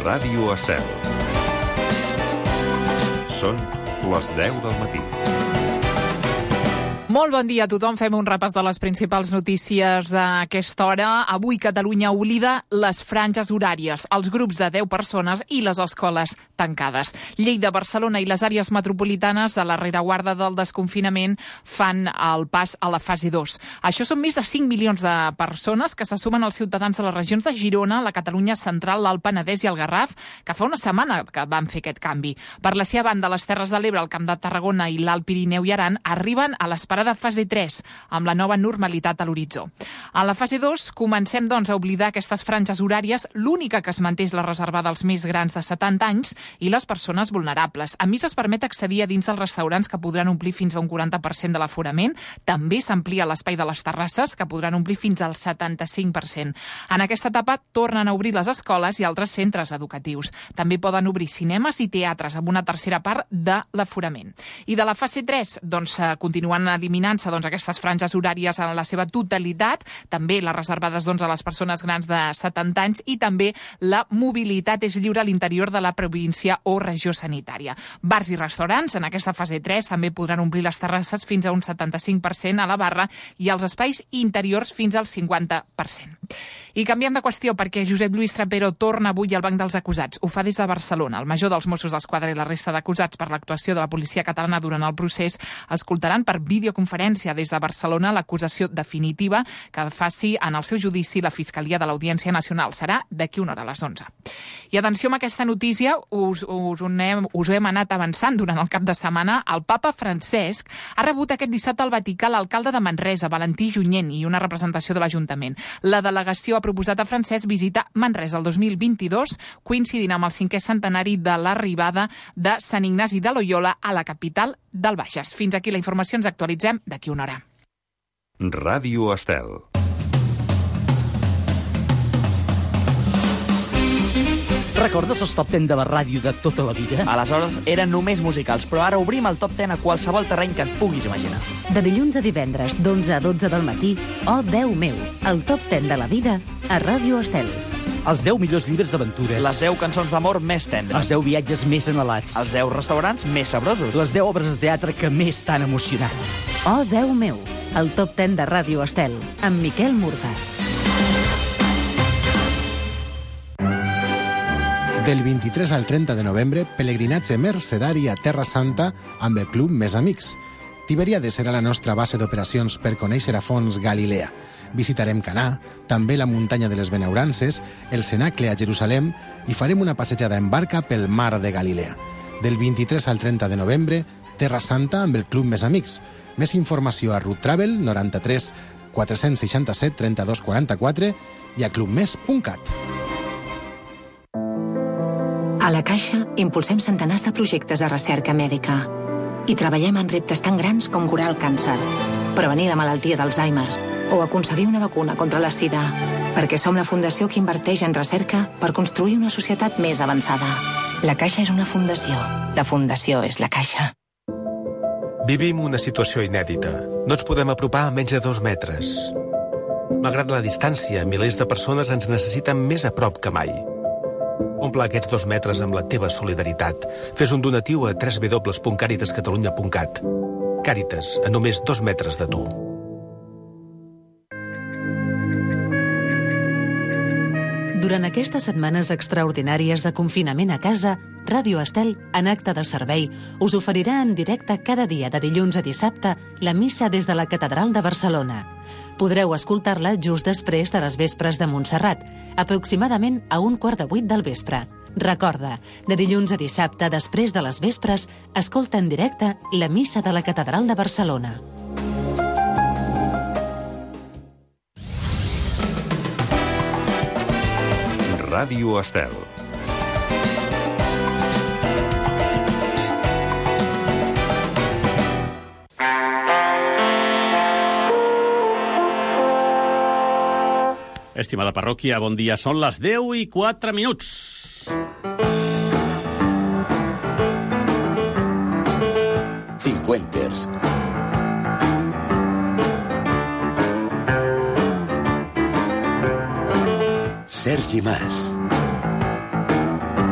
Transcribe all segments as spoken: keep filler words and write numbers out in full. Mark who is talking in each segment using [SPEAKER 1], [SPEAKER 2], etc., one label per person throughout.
[SPEAKER 1] Ràdio Estel. Són les deu del matí.
[SPEAKER 2] Molt bon dia a tothom. Fem un repàs de les principals notícies a aquesta hora. Avui Catalunya oblida les franges horàries, els grups de deu persones i les escoles tancades. Lleida, Barcelona i les àrees metropolitanes a la rereguarda del desconfinament fan el pas a la fase dos. Això són més de cinc milions de persones que se sumen als ciutadans de les regions de Girona, la Catalunya central, l'Alt Penedès i el Garraf, que fa una setmana que van fer aquest canvi. Per la seva banda, les Terres de l'Ebre, el Camp de Tarragona i l'Alt Pirineu i Aran arriben a l'esperada de fase tres, amb la nova normalitat a l'horitzó. A la fase dos comencem, doncs, a oblidar aquestes franges horàries. L'única que es manté és la reservada als més grans de setanta anys i les persones vulnerables. A més, es permet accedir a dins dels restaurants, que podran omplir fins a un quaranta per cent de l'aforament. També s'amplia l'espai de les terrasses, que podran omplir fins al setanta-cinc per cent. En aquesta etapa tornen a obrir les escoles i altres centres educatius. També poden obrir cinemes i teatres amb una tercera part de l'aforament. I de la fase tres, doncs, continuen eliminant-se doncs, aquestes franges horàries en la seva totalitat, també les reservades doncs, a les persones grans de setanta anys, i també la mobilitat és lliure a l'interior de la província o regió sanitària. Bars i restaurants en aquesta fase tres també podran omplir les terrasses fins a un setanta-cinc per cent a la barra i els espais interiors fins al cinquanta per cent. I canviem de qüestió perquè Josep Lluís Trapero torna avui al banc dels acusats. Ho fa des de Barcelona. El major dels Mossos d'Esquadra i la resta d'acusats per l'actuació de la policia catalana durant el procés escoltaran per videoconferència des de Barcelona l'acusació definitiva que faci en el seu judici la Fiscalia de l'Audiència Nacional. Serà d'aquí una hora a les onze. I atenció amb aquesta notícia, us, us, hem, us ho hem anat avançant durant el cap de setmana. El papa Francesc ha rebut aquest dissabte al Vaticà l'alcalde de Manresa, Valentí Junyent, i una representació de l'Ajuntament. La delegació ha proposat a Francesc visita Manresa el dos mil vint-i-dos, coincidint amb el cinquè centenari de l'arribada de Sant Ignasi de Loyola a la capital del Bages. Fins aquí la informació, ens actualitzem d'aquí una hora.
[SPEAKER 1] Ràdio Estel.
[SPEAKER 3] Recordes els top deu de la ràdio de tota la vida?
[SPEAKER 4] Aleshores eren només musicals, però ara obrim el top deu a qualsevol terreny que et puguis imaginar.
[SPEAKER 5] De dilluns a divendres, d'onze a dotze del matí, Oh, Déu meu, el top deu de la vida a Ràdio Estel.
[SPEAKER 3] Els deu millors llibres d'aventures.
[SPEAKER 4] Les deu cançons d'amor més tendres.
[SPEAKER 3] Els deu viatges més anhelats.
[SPEAKER 4] Els deu restaurants més sabrosos.
[SPEAKER 3] Les deu obres de teatre que més t'han emocionat.
[SPEAKER 5] Oh, Déu meu, el top deu de Ràdio Estel, amb Miquel Murga.
[SPEAKER 6] Del vint-i-tres al trenta de novembre, pelegrinatge mercedari a Terra Santa amb el Club Més Amics. Tiberiades serà la nostra base d'operacions per conèixer a fons Galilea. Visitarem Canà, també la muntanya de les Benaurances, el Cenacle a Jerusalem i farem una passejada en barca pel mar de Galilea. Del vint-i-tres al trenta de novembre, Terra Santa amb el Club Més Amics. Més informació a Route Travel noranta-tres quatre-cents seixanta-set trenta-dos quaranta-quatre i a clubmes punt cat.
[SPEAKER 7] A la Caixa impulsem centenars de projectes de recerca mèdica i treballem en reptes tan grans com curar el càncer, prevenir la malaltia d'Alzheimer o aconseguir una vacuna contra la sida, perquè som la fundació que inverteix en recerca per construir una societat més avançada. La Caixa és una fundació. La fundació és la Caixa.
[SPEAKER 8] Vivim una situació inèdita. No ens podem apropar a menys de dos metres. Malgrat la distància, milers de persones ens necessiten més a prop que mai. Omple aquests dos metres amb la teva solidaritat. Fes un donatiu a w w w punt càritas catalunya punt cat. Càritas, a només dos metres de tu.
[SPEAKER 5] Durant aquestes setmanes extraordinàries de confinament a casa, Ràdio Estel, en acte de servei, us oferirà en directe cada dia de dilluns a dissabte la missa des de la Catedral de Barcelona. Podreu escoltar-la just després de les vespres de Montserrat, aproximadament a un quart de vuit del vespre. Recorda, de dilluns a dissabte, després de les vespres, escolta en directe la missa de la Catedral de Barcelona.
[SPEAKER 1] Ràdio Estel.
[SPEAKER 9] Estimada parròquia, bon dia. Són les deu i quatre minuts.
[SPEAKER 10] Cincuenters. Sergi Mas.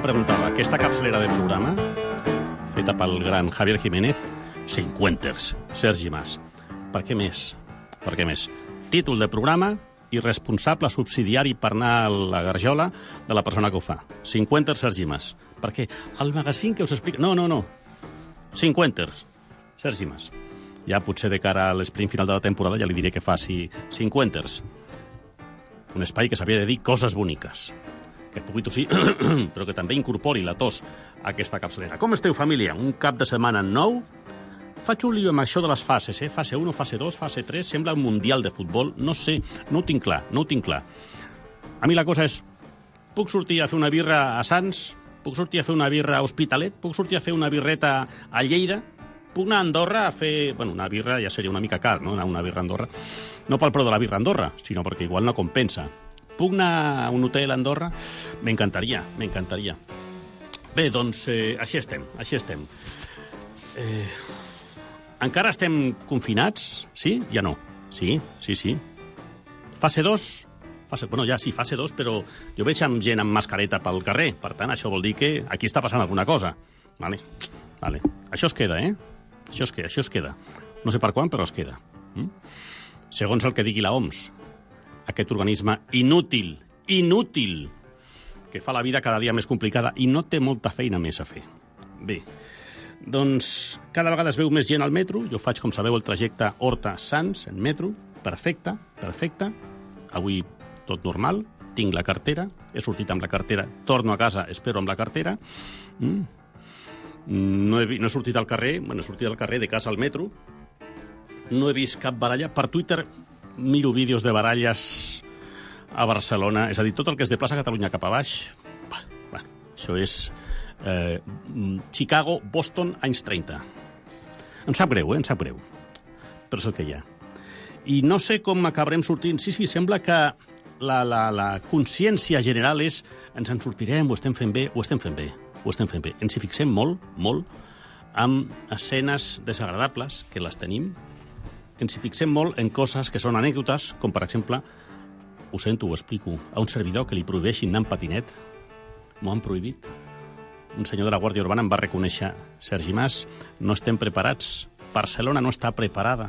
[SPEAKER 9] preguntava, aquesta capçalera del programa, feta pel gran Javier Jiménez, cinquanters, Sergi Mas. Per què més? Per què més? Títol de programa i responsable subsidiari per anar a la garjola de la persona que ho fa. cinquanters, Sergi Mas. Perquè el magazín que us explica... No, no, no. cinquanters, Sergi Mas. Ja potser de cara a l'esprint final de la temporada ja li diré que faci cinquanters. Un espai que s'havia de dir coses boniques. Que pugui tossir, però que també incorpori la tos a aquesta capçalera. Com esteu, família? Un cap de setmana nou. Faig un lío amb això de les fases, eh? Fase un, fase dos, fase tres, sembla un mundial de futbol. No sé, no ho tinc clar, no ho tinc clar. A mi la cosa és, puc sortir a fer una birra a Sants, puc sortir a fer una birra a Hospitalet, puc sortir a fer una birreta a Lleida, puc anar a Andorra a fer... Bueno, una birra ja seria una mica car, no? Anar a una birra a Andorra. No pel preu de la birra a Andorra, sinó perquè igual no compensa. Puc anar a un hotel a Andorra? M'encantaria, m'encantaria. Bé, doncs, eh, així estem, així estem. Eh... Encara estem confinats? Sí? Ja no. Sí, sí, sí. Fase dos? Fase... Bueno, ja sí, fase dos, però jo veig amb gent amb mascareta pel carrer. Per tant, això vol dir que aquí està passant alguna cosa. Vale, vale. Això es queda, eh? Això es queda, això es queda. No sé per quan, però es queda. Mm? Segons el que digui la O M S, aquest organisme inútil, inútil, que fa la vida cada dia més complicada i no té molta feina més a fer. Bé, doncs cada vegada es veu més gent al metro. Jo faig, com sabeu, el trajecte Horta-Sants en metro. Perfecte, perfecte. Avui tot normal. Tinc la cartera. He sortit amb la cartera. Torno a casa, espero amb la cartera. Mm. No, he, no he sortit al carrer. Bueno, he sortit al carrer de casa al metro. No he vist cap baralla. Per Twitter miro vídeos de baralles a Barcelona. És a dir, tot el que és de plaça Catalunya cap a baix. Bah, bah, això és... Eh, Chicago, Boston, anys trenta. Em sap greu, eh? Em sap greu. Però és el que hi ha. I no sé com acabarem sortint. Sí, sí, sembla que la, la, la consciència general és ens en sortirem, ho estem fent bé, ho estem fent bé, ho estem fent bé. Ens hi fixem molt, molt, amb escenes desagradables, que les tenim. Ens hi fixem molt en coses que són anècdotes, com per exemple, ho sento, ho explico, a un servidor que li prohibeixin anar en patinet. M'ho han prohibit. Un senyor de la Guàrdia Urbana em va reconèixer, Sergi Mas, no estem preparats. Barcelona no està preparada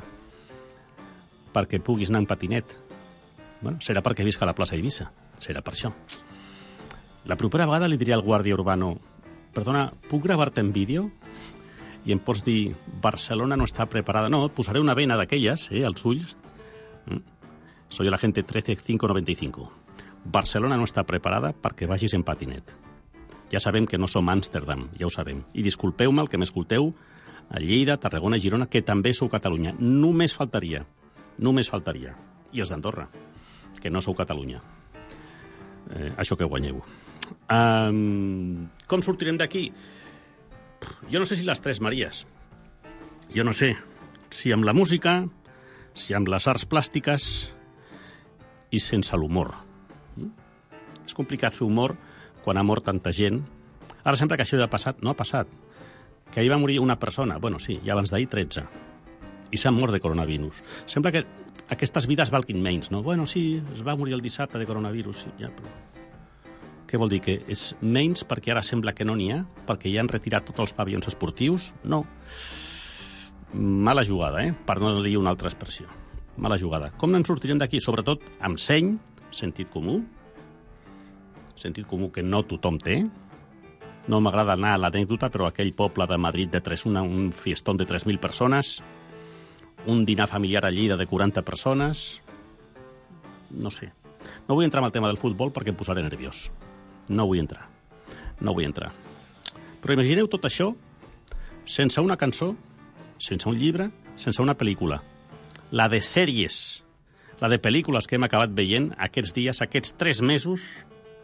[SPEAKER 9] perquè puguis anar en patinet. Bueno, serà perquè visc a la plaça Eivissa. Serà per això. La propera vegada li diré al Guàrdia Urbano, perdona, puc gravar-te en vídeo? I em pots dir, Barcelona no està preparada. No, et posaré una vena d'aquelles, eh, als ulls. Mm. Soy el agente trece cinco noventa y cinco. Barcelona no està preparada perquè vagis en patinet. Ja sabem que no som Amsterdam, ja ho sabem. I disculpeu-me el que m'escolteu a Lleida, Tarragona, Girona, que també sou Catalunya. Només faltaria, només faltaria. I els d'Andorra, que no sou Catalunya. Eh, això que guanyeu. Um, com sortirem d'aquí? Jo no sé si les tres Maries. Jo no sé si amb la música, si amb les arts plàstiques i sense l'humor. Mm? És complicat fer humor quan ha mort tanta gent. Ara sembla que això ja ha passat. No ha passat. Que ahir va morir una persona. Bueno, sí, ja abans d'ahir tretze. I s'han mort de coronavirus. Sembla que aquestes vides valguin menys, no? Bueno, sí, es va morir el dissabte de coronavirus. Sí, ja, però... Què vol dir? Que és menys perquè ara sembla que no n'hi ha? Perquè ja han retirat tots els pavellons esportius? No. Mala jugada, eh? Per no dir una altra expressió. Mala jugada. Com no ens sortirem d'aquí? Sobretot amb seny, sentit comú, sentit comú que no tothom té. No m'agrada anar a l'anècdota, però aquell poble de Madrid de tres, una, un fiestón de tres mil persones, un dinar familiar a Lleida de quaranta persones... No sé. No vull entrar en el tema del futbol perquè em posaré nerviós. No vull entrar. No vull entrar. Però imagineu tot això sense una cançó, sense un llibre, sense una pel·lícula. La de sèries, la de pel·lícules que hem acabat veient aquests dies, aquests tres mesos...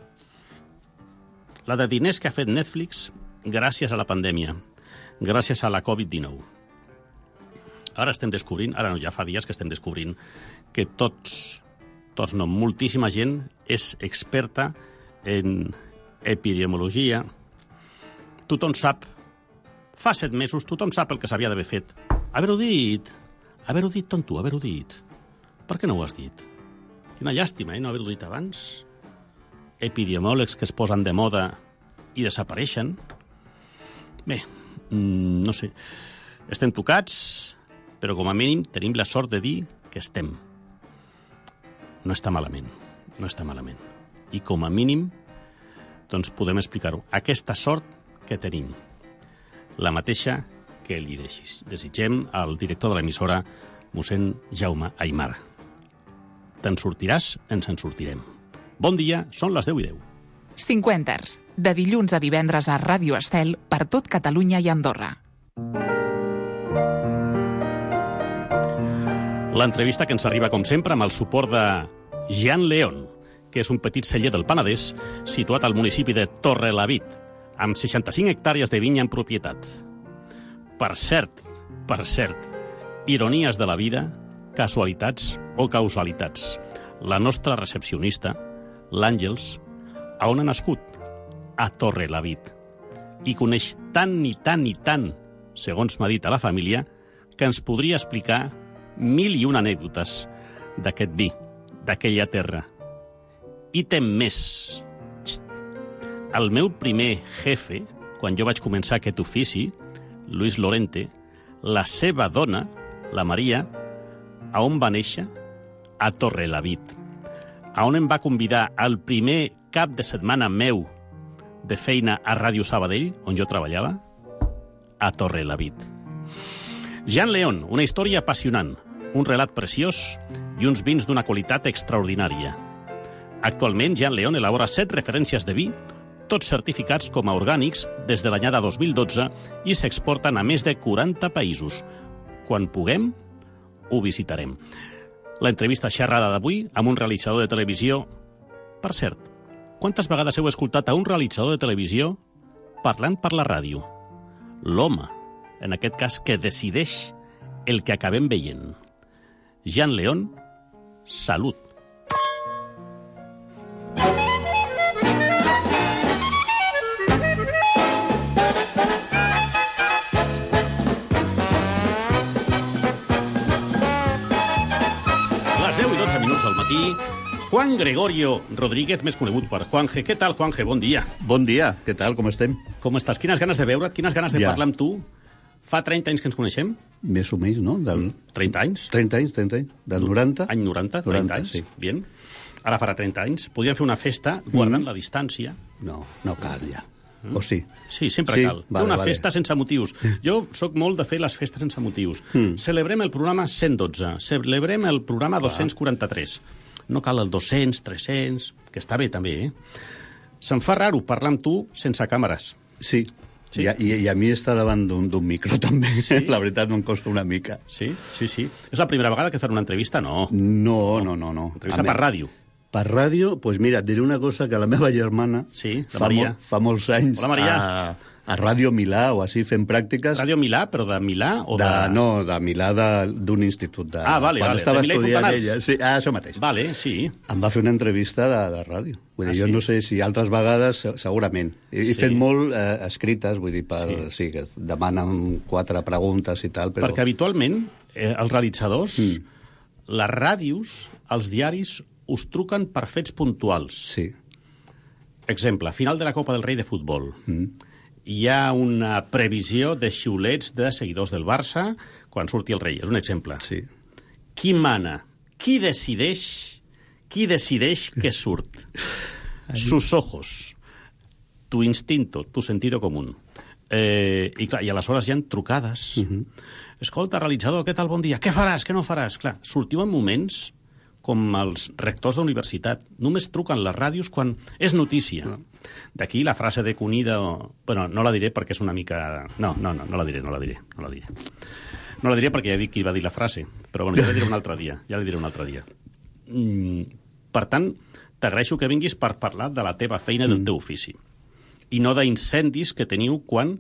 [SPEAKER 9] La de diners que ha fet Netflix gràcies a la pandèmia, gràcies a la covid dinou. Ara estem descobrint, ara no, ja fa dies que estem descobrint que tots, tots no, moltíssima gent és experta en epidemiologia. Tothom sap, fa set mesos, tothom sap el que s'havia d'haver fet. Haver-ho dit, haver-ho dit, tonto, haver-ho dit. Per què no ho has dit? Quina llàstima, eh, no haver-ho dit abans. Epidemiòlegs que es posen de moda i desapareixen. Bé, no sé, estem tocats, però com a mínim tenim la sort de dir que estem. No està malament, no està malament. I com a mínim, doncs podem explicar-ho. Aquesta sort que tenim, la mateixa que li desitgem al director de l'emissora, mossèn Jaume Aymar. Te'n sortiràs, ens en sortirem. Bon dia, són les deu i deu.
[SPEAKER 2] Cinquenters, de dilluns a divendres a Ràdio Estel per tot Catalunya i Andorra.
[SPEAKER 9] L'entrevista que ens arriba, com sempre, amb el suport de Jean León, que és un petit celler del Penedès situat al municipi de Torrelavit, amb seixanta-cinc hectàrees de vinya en propietat. Per cert, per cert, ironies de la vida, casualitats o causalitats. La nostra recepcionista, l'Àngels, a on ha nascut? A Torrelavit. I coneix tant i tant i tant, segons m'ha dit a la família, que ens podria explicar mil i una anècdotes d'aquest vi, d'aquella terra. I té més. El meu primer jefe, quan jo vaig començar aquest ofici, Luis Lorente, la seva dona, la Maria, a on va néixer? A Torrelavit. A on em va convidar al primer cap de setmana meu de feina a Ràdio Sabadell, on jo treballava? A Torrelavit. Jean León, una història apassionant, un relat preciós i uns vins d'una qualitat extraordinària. Actualment, Jean León elabora set referències de vi, tots certificats com a orgànics des de l'anyada dos mil dotze i s'exporten a més de quaranta països. Quan puguem, ho visitarem. L'entrevista xerrada d'avui amb un realitzador de televisió... Per cert, quantes vegades heu escoltat a un realitzador de televisió parlant per la ràdio? L'home, en aquest cas, que decideix el que acabem veient. Jean León, salut. Al matí, Juan Gregorio Rodríguez, més conegut per Juanje. Què tal, Juanje? Bon dia.
[SPEAKER 11] Bon dia. Què tal? Com estem?
[SPEAKER 9] Com estàs? Quines ganes de veure't? Quines ganes de
[SPEAKER 11] ja.
[SPEAKER 9] parlar amb tu? Fa trenta anys que ens coneixem?
[SPEAKER 11] Més o menys, no? Del...
[SPEAKER 9] trenta anys?
[SPEAKER 11] trenta anys, trenta anys. Del noranta?
[SPEAKER 9] Any noranta, trenta
[SPEAKER 11] noranta,
[SPEAKER 9] anys.
[SPEAKER 11] Sí.
[SPEAKER 9] Bien. Ara farà trenta anys. Podríem fer una festa guardant
[SPEAKER 11] mm.
[SPEAKER 9] la distància.
[SPEAKER 11] No, no cal ja. Mm. O sí?
[SPEAKER 9] Sí, sempre
[SPEAKER 11] sí?
[SPEAKER 9] cal.
[SPEAKER 11] Vale,
[SPEAKER 9] una
[SPEAKER 11] vale.
[SPEAKER 9] festa sense motius. Jo sóc molt de fer les festes sense motius.
[SPEAKER 11] Mm.
[SPEAKER 9] Celebrem el programa cent dotze. Celebrem el programa
[SPEAKER 11] ah.
[SPEAKER 9] dos-cents quaranta-tres. No cal el dos-cents, tres-cents, que està bé també, eh? Se'm fa raro parlar amb tu sense càmeres.
[SPEAKER 11] Sí, sí? I, a, i a mi estar davant d'un micro també, sí? La veritat em costa una mica.
[SPEAKER 9] Sí, sí, sí. És la primera vegada que fem una entrevista? No.
[SPEAKER 11] No, no, no. no.
[SPEAKER 9] Entrevista per ràdio.
[SPEAKER 11] Per ràdio, doncs pues mira, et diré una cosa que la meva germana
[SPEAKER 9] sí, la
[SPEAKER 11] fa,
[SPEAKER 9] Maria.
[SPEAKER 11] Mol, fa molts anys
[SPEAKER 9] Hola, Maria.
[SPEAKER 11] a, a Ràdio Milà o així fent pràctiques.
[SPEAKER 9] Ràdio Milà, però de Milà o de...
[SPEAKER 11] de no, de Milà d'un institut. De,
[SPEAKER 9] ah, vale,
[SPEAKER 11] quan
[SPEAKER 9] vale.
[SPEAKER 11] estava
[SPEAKER 9] de Milà
[SPEAKER 11] estudiant ella. Sí, ah, això mateix.
[SPEAKER 9] Vale, sí.
[SPEAKER 11] Em va fer una entrevista de, de ràdio. Vull dir,
[SPEAKER 9] ah,
[SPEAKER 11] jo
[SPEAKER 9] sí?
[SPEAKER 11] no sé si altres vegades, segurament. He, he
[SPEAKER 9] sí.
[SPEAKER 11] fet molt eh, escrites, vull dir, per, sí. sí, que demanen quatre preguntes i tal, però...
[SPEAKER 9] Perquè habitualment eh, els realitzadors, mm. les ràdios, els diaris, us truquen per fets puntuals.
[SPEAKER 11] Sí.
[SPEAKER 9] Exemple, final de la Copa del Rei de futbol.
[SPEAKER 11] Mm.
[SPEAKER 9] Hi ha una previsió de xiulets de seguidors del Barça quan surti el rei. És un exemple.
[SPEAKER 11] Sí.
[SPEAKER 9] Qui mana? Qui decideix? Qui decideix què surt? Sus ojos. Tu instinto, tu sentido común. Eh, i, clar, I aleshores hi ha trucades.
[SPEAKER 11] Uh -huh.
[SPEAKER 9] Escolta, realitzador, què tal? Bon dia. Què faràs? Què no faràs? Clar, sortiu en moments com els rectors d'universitat. Només truquen les ràdios quan és notícia. No. D'aquí la frase de Cunido... Bueno, no la diré perquè és una mica... No, no, no, no la diré, no la diré. No la diré, no la diré perquè ja dic qui va dir la frase. Però bueno, ja la diré un altre dia. Ja la diré un altre dia. Mm, per tant, t'agraeixo que vinguis per parlar de la teva feina, del teu ofici. I no d'incendis que teniu quan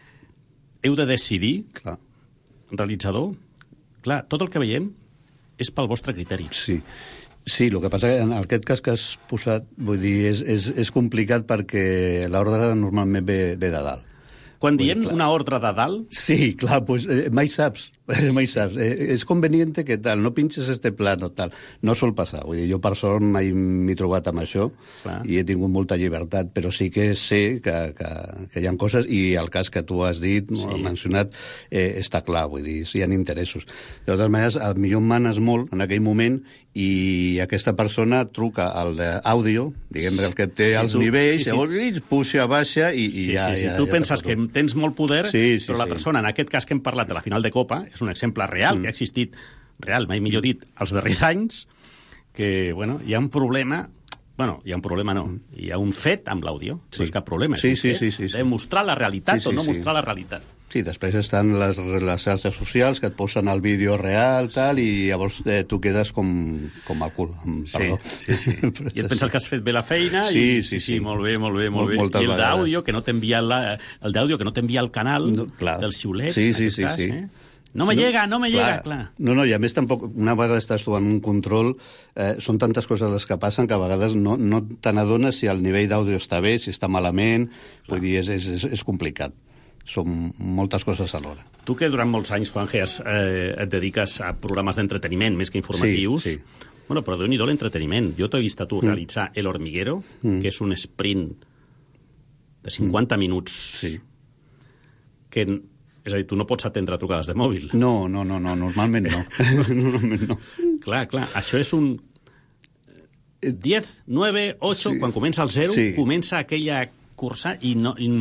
[SPEAKER 9] heu de decidir,
[SPEAKER 11] clar.
[SPEAKER 9] Realitzador, clar, tot el que veiem és pel vostre criteri.
[SPEAKER 11] Sí, sí, el que passa que en aquest cas que has posat, vull dir, és, és, és complicat perquè l'ordre normalment ve, ve de dalt.
[SPEAKER 9] Quan diem dir, una ordre de dalt...
[SPEAKER 11] Sí, clar, doncs, eh, mai saps. mai saps. Eh, és conveniente que tal, no pinches este plano, tal. No sol passar. Vull dir, jo per sort mai m'he trobat amb això Clar. i he tingut molta llibertat, però sí que sé que, que, que hi ha coses, i el cas que tu has dit, sí. o mencionat, eh, està clar, vull dir, si hi ha interessos. De totes maneres, el millor manes molt en aquell moment i aquesta persona truca al d'àudio, diguem, el que té sí, els tu, nivells, sí, sí. llavors puja, baixa i, i
[SPEAKER 9] sí,
[SPEAKER 11] ja...
[SPEAKER 9] Sí, sí.
[SPEAKER 11] ja
[SPEAKER 9] tu
[SPEAKER 11] ja
[SPEAKER 9] penses que tens molt poder,
[SPEAKER 11] sí, sí,
[SPEAKER 9] però la
[SPEAKER 11] sí.
[SPEAKER 9] persona, en aquest cas que hem parlat de la final de Copa, és un exemple real, mm. que ha existit, real, mai millor dit, els darrers anys, que, bueno, hi ha un problema... Bueno, hi ha un problema, no. Hi ha un fet amb l'àudio. Sí. No és cap problema.
[SPEAKER 11] Sí,
[SPEAKER 9] és
[SPEAKER 11] sí,
[SPEAKER 9] un
[SPEAKER 11] sí,
[SPEAKER 9] fet
[SPEAKER 11] sí, sí.
[SPEAKER 9] de mostrar la realitat
[SPEAKER 11] sí, sí,
[SPEAKER 9] o no
[SPEAKER 11] sí.
[SPEAKER 9] mostrar la realitat.
[SPEAKER 11] Sí, després estan les, les xarxes socials que et posen el vídeo real, tal, sí. i llavors eh, tu quedes com, com el cul. Perdó.
[SPEAKER 9] Sí, sí, sí. I et penses que has fet bé la feina
[SPEAKER 11] sí,
[SPEAKER 9] i
[SPEAKER 11] sí, sí,
[SPEAKER 9] sí, molt bé, molt bé, molt
[SPEAKER 11] molt,
[SPEAKER 9] bé. I el d'àudio que no t'envia la, el d'àudio que no t'envia el canal no, del xiulet.
[SPEAKER 11] Sí, sí, sí,
[SPEAKER 9] cas,
[SPEAKER 11] sí.
[SPEAKER 9] Eh? No me no, llega, no me clar, llega, clar.
[SPEAKER 11] No, no, i a més tampoc, una vegada estàs tu en un control, eh, són tantes coses les que passen que a vegades no, no te n'adones si el nivell d'àudio està bé, si està malament, clar. Vull dir, és, és, és complicat. Són moltes coses alhora.
[SPEAKER 9] Tu que durant molts anys, Juan Geas, eh, et dediques a programes d'entreteniment més que informatius,
[SPEAKER 11] sí, sí.
[SPEAKER 9] Bueno, però déu-n'hi-do l'entreteniment. Jo t'he vist a tu mm. realitzar El Hormiguero, mm. que és un sprint de cinquanta mm. minuts,
[SPEAKER 11] sí.
[SPEAKER 9] que... És a dir, tu no pots atendre trucades de mòbil.
[SPEAKER 11] No, no, no, no normalment no. normalment no.
[SPEAKER 9] Clar, clar, això és un diez, nueve, ocho,
[SPEAKER 11] sí.
[SPEAKER 9] quan comença el zero,
[SPEAKER 11] sí.
[SPEAKER 9] comença aquella cursa i no... I...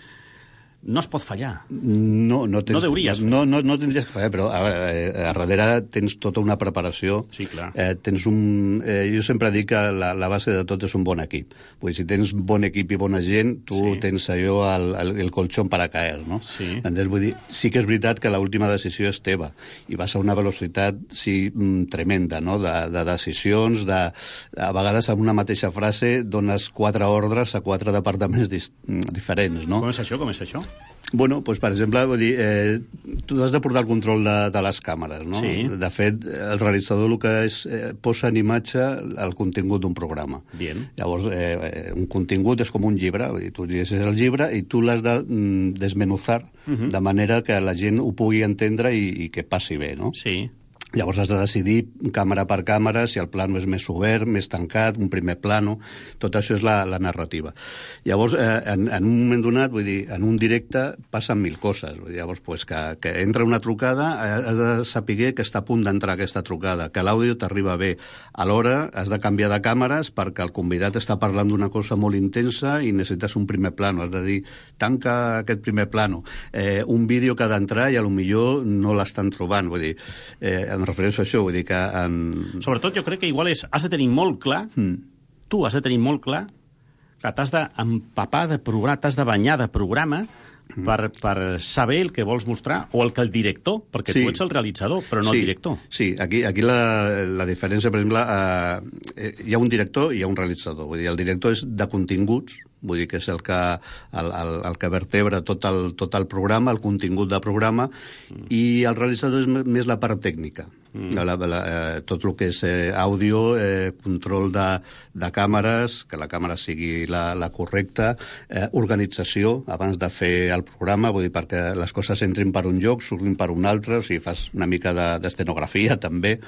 [SPEAKER 9] no es pot fallar.
[SPEAKER 11] No, no, tens,
[SPEAKER 9] no deuries.
[SPEAKER 11] No, no, no tindries que fallar, però a, a, a darrere tens tota una preparació.
[SPEAKER 9] Sí, clar.
[SPEAKER 11] Eh, tens un, eh, jo sempre dic que la, la base de tot és un bon equip. Vull dir, si tens bon equip i bona gent, tu sí. tens allò, el, el, el colxón para caer, no?
[SPEAKER 9] Sí.
[SPEAKER 11] Entonces, vull dir, sí que és veritat que l'última decisió és teva i vas a una velocitat, sí, tremenda, no?, de, de decisions, de, a vegades amb una mateixa frase dones quatre ordres a quatre departaments dis, diferents, no?
[SPEAKER 9] Com és això, com és això?
[SPEAKER 11] Bueno, doncs, per exemple, vull dir, eh, tu has de portar el control de, de les càmeres, no?
[SPEAKER 9] Sí.
[SPEAKER 11] De fet, el realitzador el que és, eh, posa en imatge el contingut d'un programa.
[SPEAKER 9] Bien.
[SPEAKER 11] Llavors, eh, un contingut és com un llibre, vull dir, tu llegeixes el llibre i tu l'has de mm, desmenuzar uh -huh. de manera que la gent ho pugui entendre i, i que passi bé, no?
[SPEAKER 9] Sí.
[SPEAKER 11] Llavors has de decidir, càmera per càmera, si el plano és més obert, més tancat, un primer plano... Tot això és la, la narrativa. Llavors, eh, en, en un moment donat, vull dir, en un directe passen mil coses. Vull dir, llavors, pues, que, que entra una trucada, has de saber que està a punt d'entrar aquesta trucada, que l'àudio t'arriba bé. Alhora, has de canviar de càmeres perquè el convidat està parlant d'una cosa molt intensa i necessites un primer plano. Has de dir, tanca aquest primer plano. Eh, un vídeo que ha d'entrar i a lo millor no l'estan trobant. Vull dir, eh, em refereixo a això, vull dir que... En...
[SPEAKER 9] Sobretot jo crec que igual és, has de tenir molt clar, mm. tu has de tenir molt clar, que t'has d'empapar de programa, t'has de banyar de programa mm. per, per saber el que vols mostrar, o el que el director, perquè sí. tu ets el realitzador, però no
[SPEAKER 11] sí.
[SPEAKER 9] el director.
[SPEAKER 11] Sí, aquí, aquí la, la diferència, per exemple, eh, hi ha un director i hi ha un realitzador. Vull dir, el director és de continguts, vull dir que és el que, el, el, el que vertebra tot el, tot el programa, el contingut del programa, mm. i el realitzador és més la part tècnica. Mm. La, la, eh, tot el que és eh, àudio, eh, control de, de càmeres, que la càmera sigui la, la correcta, eh, organització abans de fer el programa, vull dir, perquè les coses entrin per un lloc, surtin per un altre, o sigui, fas una mica d'escenografia de, també.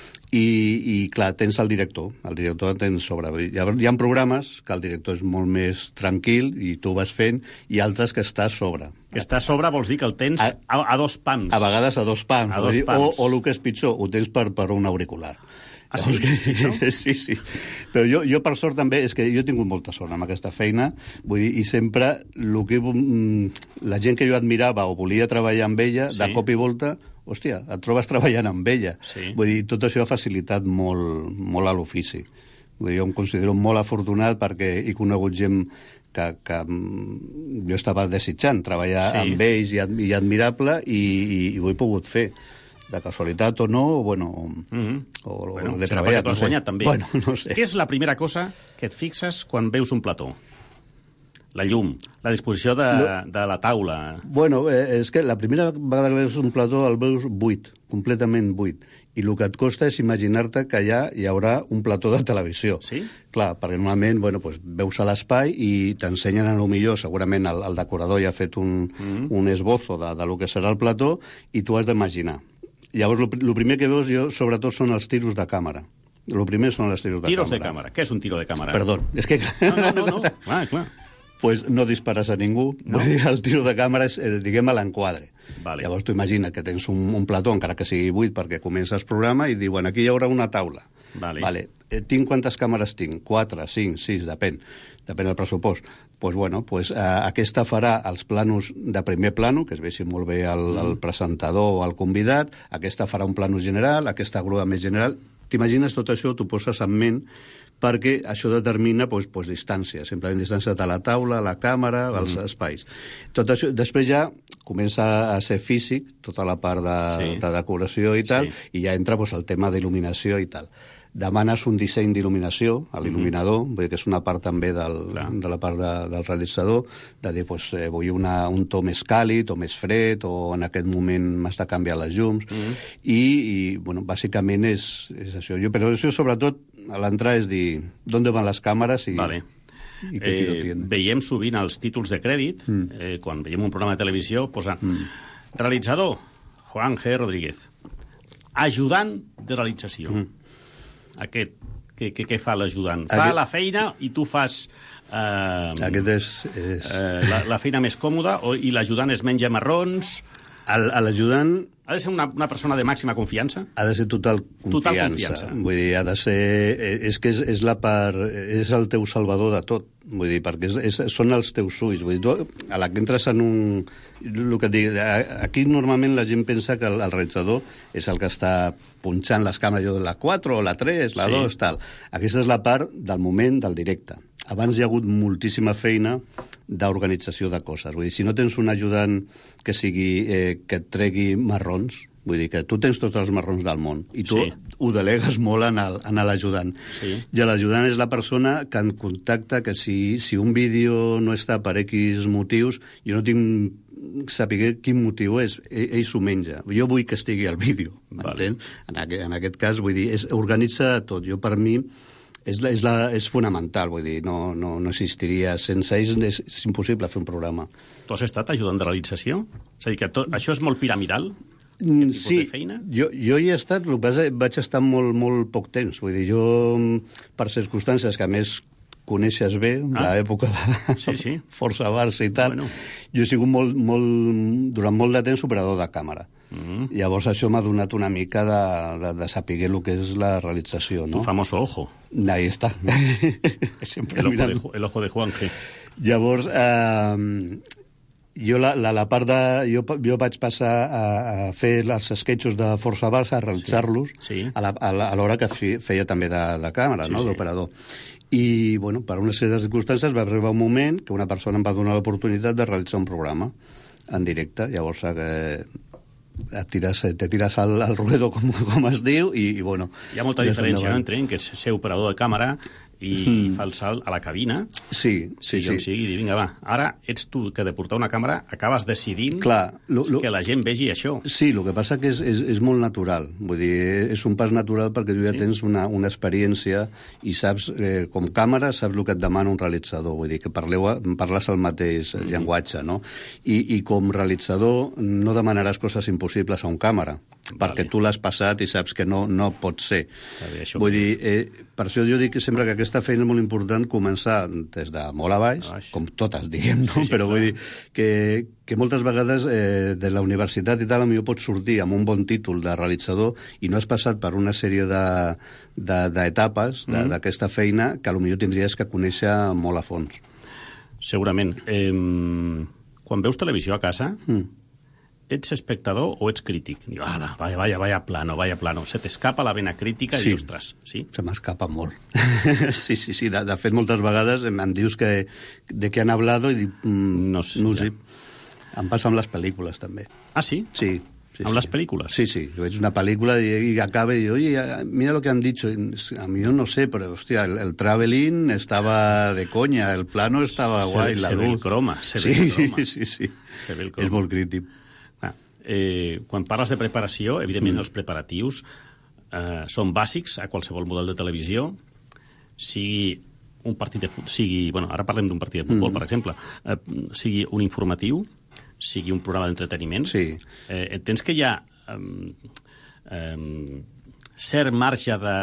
[SPEAKER 11] I, i clar, tens el director, el director el tens sobre. Hi ha, hi ha programes que el director és molt més tranquil i tu vas fent, i altres que està a sobre.
[SPEAKER 9] Que està a sobre vols dir que el tens a, a, a dos pams.
[SPEAKER 11] A vegades a dos pams.
[SPEAKER 9] A dos
[SPEAKER 11] dir,
[SPEAKER 9] pams.
[SPEAKER 11] O, o el que és pitjor, ho tens per, per un auricular.
[SPEAKER 9] Ah, sí?
[SPEAKER 11] Que, sí, sí. Però jo, jo, per sort, també, és que jo he tingut molta sort amb aquesta feina, vull dir, i sempre lo que, la gent que jo admirava o volia treballar amb ella, sí. de cop i volta, hòstia, et trobes treballant amb ella.
[SPEAKER 9] Sí.
[SPEAKER 11] Vull dir, tot això ha facilitat molt, molt a l'ofici. Vull dir, jo em considero molt afortunat perquè he conegut gent que, que jo estava desitjant treballar sí. amb ells i, i admirable, i, i, i ho he pogut fer. De casualitat o no, o, bueno, mm-hmm. o,
[SPEAKER 9] bueno,
[SPEAKER 11] o de treballar.
[SPEAKER 9] Perquè t'ho has guanyat, també.
[SPEAKER 11] Bueno, no sé.
[SPEAKER 9] Què és la primera cosa que et fixes quan veus un plató? La llum, la disposició de, no. de la taula...
[SPEAKER 11] Bueno, eh, és que la primera vegada que veus un plató el veus buit, completament buit. I el que et costa és imaginar-te que allà hi haurà un plató de televisió.
[SPEAKER 9] Sí?
[SPEAKER 11] Clar, perquè normalment bueno, pues, veus a l'espai i t'ensenyen a lo millor, segurament el, el decorador ja ha fet un, mm-hmm. un esbozo de, de lo que serà el plató, i tu has d'imaginar. Llavors, el primer que veus jo, sobretot, són els tiros de càmera. El primer són els tiros de
[SPEAKER 9] tiros
[SPEAKER 11] càmera.
[SPEAKER 9] Tiros de càmera. Què és un tiro de càmera?
[SPEAKER 11] Perdó, és que...
[SPEAKER 9] No, no, no, no. Clar, clar.
[SPEAKER 11] Pues no dispares a ningú. No. Vull dir, el tiro de càmera és, eh, diguem, a l'enquadre.
[SPEAKER 9] Vale.
[SPEAKER 11] Llavors, tu imagina que tens un, un plató, encara que sigui buit, perquè comences el programa, i diuen, aquí hi haurà una taula.
[SPEAKER 9] Vale.
[SPEAKER 11] Vale. Eh, tinc quantes càmeres tinc? Quatre, cinc, sis, depèn. Depèn del pressupost. Pues, bueno, pues, eh, aquesta farà els planos de primer plano, que es vegi molt bé el, mm. el presentador o el convidat, aquesta farà un plano general, aquesta grua més general. T'imagines tot això, t'ho poses en ment, perquè això determina pues, pues, distància, simplement distància de la taula, la càmera, mm. els espais. Tot això, després ja comença a ser físic, tota la part de, sí. de decoració i tal, sí. i ja entra pues, el tema d'il·luminació i tal. Demanes un disseny d'il·luminació a l'il·luminador, mm-hmm. vull dir que és una part també del, de la part de, del realitzador, de dir, pues, eh, vull una, un to més càlid o més fred, o en aquest moment m'està canviant les llums, mm-hmm. i, i bueno, bàsicament és, és això. Jo, però això, sobretot, a l'entrar és dir, d'on van les càmeres i...
[SPEAKER 9] Vale.
[SPEAKER 11] I què tiro
[SPEAKER 9] eh,
[SPEAKER 11] tiene.
[SPEAKER 9] Veiem sovint els títols de crèdit, mm. eh, quan veiem un programa de televisió, posa mm. realitzador, Juan G. Rodríguez, ajudant de realització. Mm. Aquest, què, què, què fa l'ajudant? Fa Aquest... la feina i tu fas eh,
[SPEAKER 11] Aquest és, és...
[SPEAKER 9] Eh, la, la feina més còmoda, o, i l'ajudant es menja marrons...
[SPEAKER 11] L'ajudant...
[SPEAKER 9] Ha de ser una, una persona de màxima confiança?
[SPEAKER 11] Ha de ser total confiança. Total confiança. Vull dir, ha de ser... És que és, és, la part, és el teu salvador de tot. Vull dir, perquè és, és, són els teus ulls. Vull dir, tu, a la que entres en un... El que et dic, aquí normalment la gent pensa que el, el realitzador és el que està punxant les càmeres, jo, la quatre, la tres, la sí. dos, tal. Aquesta és la part del moment del directe. Abans hi ha hagut moltíssima feina d'organització de coses. Vull dir, si no tens un ajudant que sigui eh, que et tregui marrons, vull dir que tu tens tots els marrons del món i tu sí. ho delegues molt en l'ajudant. Sí. I l'ajudant és la persona que en contacta que si, si un vídeo no està per X motius, jo no tinc saber quin motiu és, ell, ell s'ho menja. Jo vull que estigui al vídeo, m'entens? Vale. En, aquest, en aquest cas, vull dir, és, organitza tot. Jo, per mi, és, la, és, la, és fonamental, vull dir, no, no, no existiria. Sense ells és, és impossible fer un programa.
[SPEAKER 9] Tu has estat ajudant de realització? És a dir, que tot, això és molt piramidal?
[SPEAKER 11] Sí, jo, jo hi he estat, el que passa, vaig estar molt, molt poc temps. Vull dir, jo, per circumstàncies que a més coneixes bé, ah. l'època de
[SPEAKER 9] sí, sí.
[SPEAKER 11] Força Barça i tal, bueno. Jo he sigut molt, molt, durant molt de temps operador de càmera. Mm-hmm. Llavors això m'ha donat una mica de, de, de saber el que és la realització, no?
[SPEAKER 9] Tu famoso ojo.
[SPEAKER 11] Ahí està. Sempre
[SPEAKER 9] el, ojo
[SPEAKER 11] mirant.
[SPEAKER 9] de, el ojo de Juan G.
[SPEAKER 11] Llavors, eh, jo, la, la, la part de, jo, jo vaig passar a, a fer els sketchos de Força Barça, a realitzar-los, sí. Sí. a l'hora que feia també de, de càmera, sí, no? Sí. D'operador. I, bueno, per una sèrie de circumstàncies va arribar un moment que una persona em va donar l'oportunitat de realitzar un programa en directe. Llavors, eh, et tires, te tires al, al ruedo, com, com es diu, i, i bueno...
[SPEAKER 9] Hi ha molta diferència, no?, entre que és ser operador de càmera i mm. fa el salt a la cabina.
[SPEAKER 11] Sí, sí,
[SPEAKER 9] sí. I sigui, i dir, vinga, va, ara ets tu que de portar una càmera acabes decidint
[SPEAKER 11] Clar, lo, lo,
[SPEAKER 9] que la gent vegi això.
[SPEAKER 11] Sí, el que passa que és, és, és molt natural. Vull dir, és un pas natural perquè tu ja sí. tens una, una experiència i saps, eh, com càmera, saps el que et demana un realitzador. Vull dir, que parleu, parles el mateix mm. llenguatge, no? I, I com realitzador no demanaràs coses impossibles a un càmera, perquè vale. Tu l'has passat i saps que no, no pot ser. Bé, vull dir, eh, per això jo dic que sempre que aquesta feina és molt important començar des de molt a baix, Baix. com totes diguem, no? Sí, sí, però clar. Vull dir que, que moltes vegades eh, de la universitat i tal, potser pots sortir amb un bon títol de realitzador i no has passat per una sèrie d'etapes de, de, mm. d'aquesta feina que potser tindries que conèixer molt a fons.
[SPEAKER 9] Segurament. Eh, quan veus televisió a casa... Mm. Ets espectador o ets crític? Diu, ala, vaya, vaya, vaya plano, vaya plano. Se t'escapa la vena crítica sí. i dius, ostres, sí?
[SPEAKER 11] Se m'escapa molt. sí, sí, sí. De, de fet, moltes vegades em, em dius que, de què han hablado i dic, mm, no sé. No sé. Em passa amb les pel·lícules, també.
[SPEAKER 9] Ah, sí?
[SPEAKER 11] Sí. Sí,
[SPEAKER 9] amb
[SPEAKER 11] sí.
[SPEAKER 9] les pel·lícules?
[SPEAKER 11] Sí, sí. Jo veig una pel·lícula i, i acaba i dic, oye, mira lo que han dicho. A mí yo no sé, pero, hostia, el, el traveling estaba de coña, el plano estaba
[SPEAKER 9] se
[SPEAKER 11] guay,
[SPEAKER 9] ve,
[SPEAKER 11] la
[SPEAKER 9] se
[SPEAKER 11] luz.
[SPEAKER 9] Se ve el croma, se
[SPEAKER 11] sí,
[SPEAKER 9] ve el croma.
[SPEAKER 11] Sí, sí, sí.
[SPEAKER 9] Se ve el croma.
[SPEAKER 11] És molt crític.
[SPEAKER 9] Eh, quan parles de preparació, evidentment mm. els preparatius eh, són bàsics a qualsevol model de televisió, sigui un partit de futbol, sigui, bueno, ara parlem d'un partit de futbol, mm. per exemple, eh, sigui un informatiu, sigui un programa d'entreteniment.
[SPEAKER 11] Sí.
[SPEAKER 9] Eh, entens que hi ha eh, eh, cert marge de,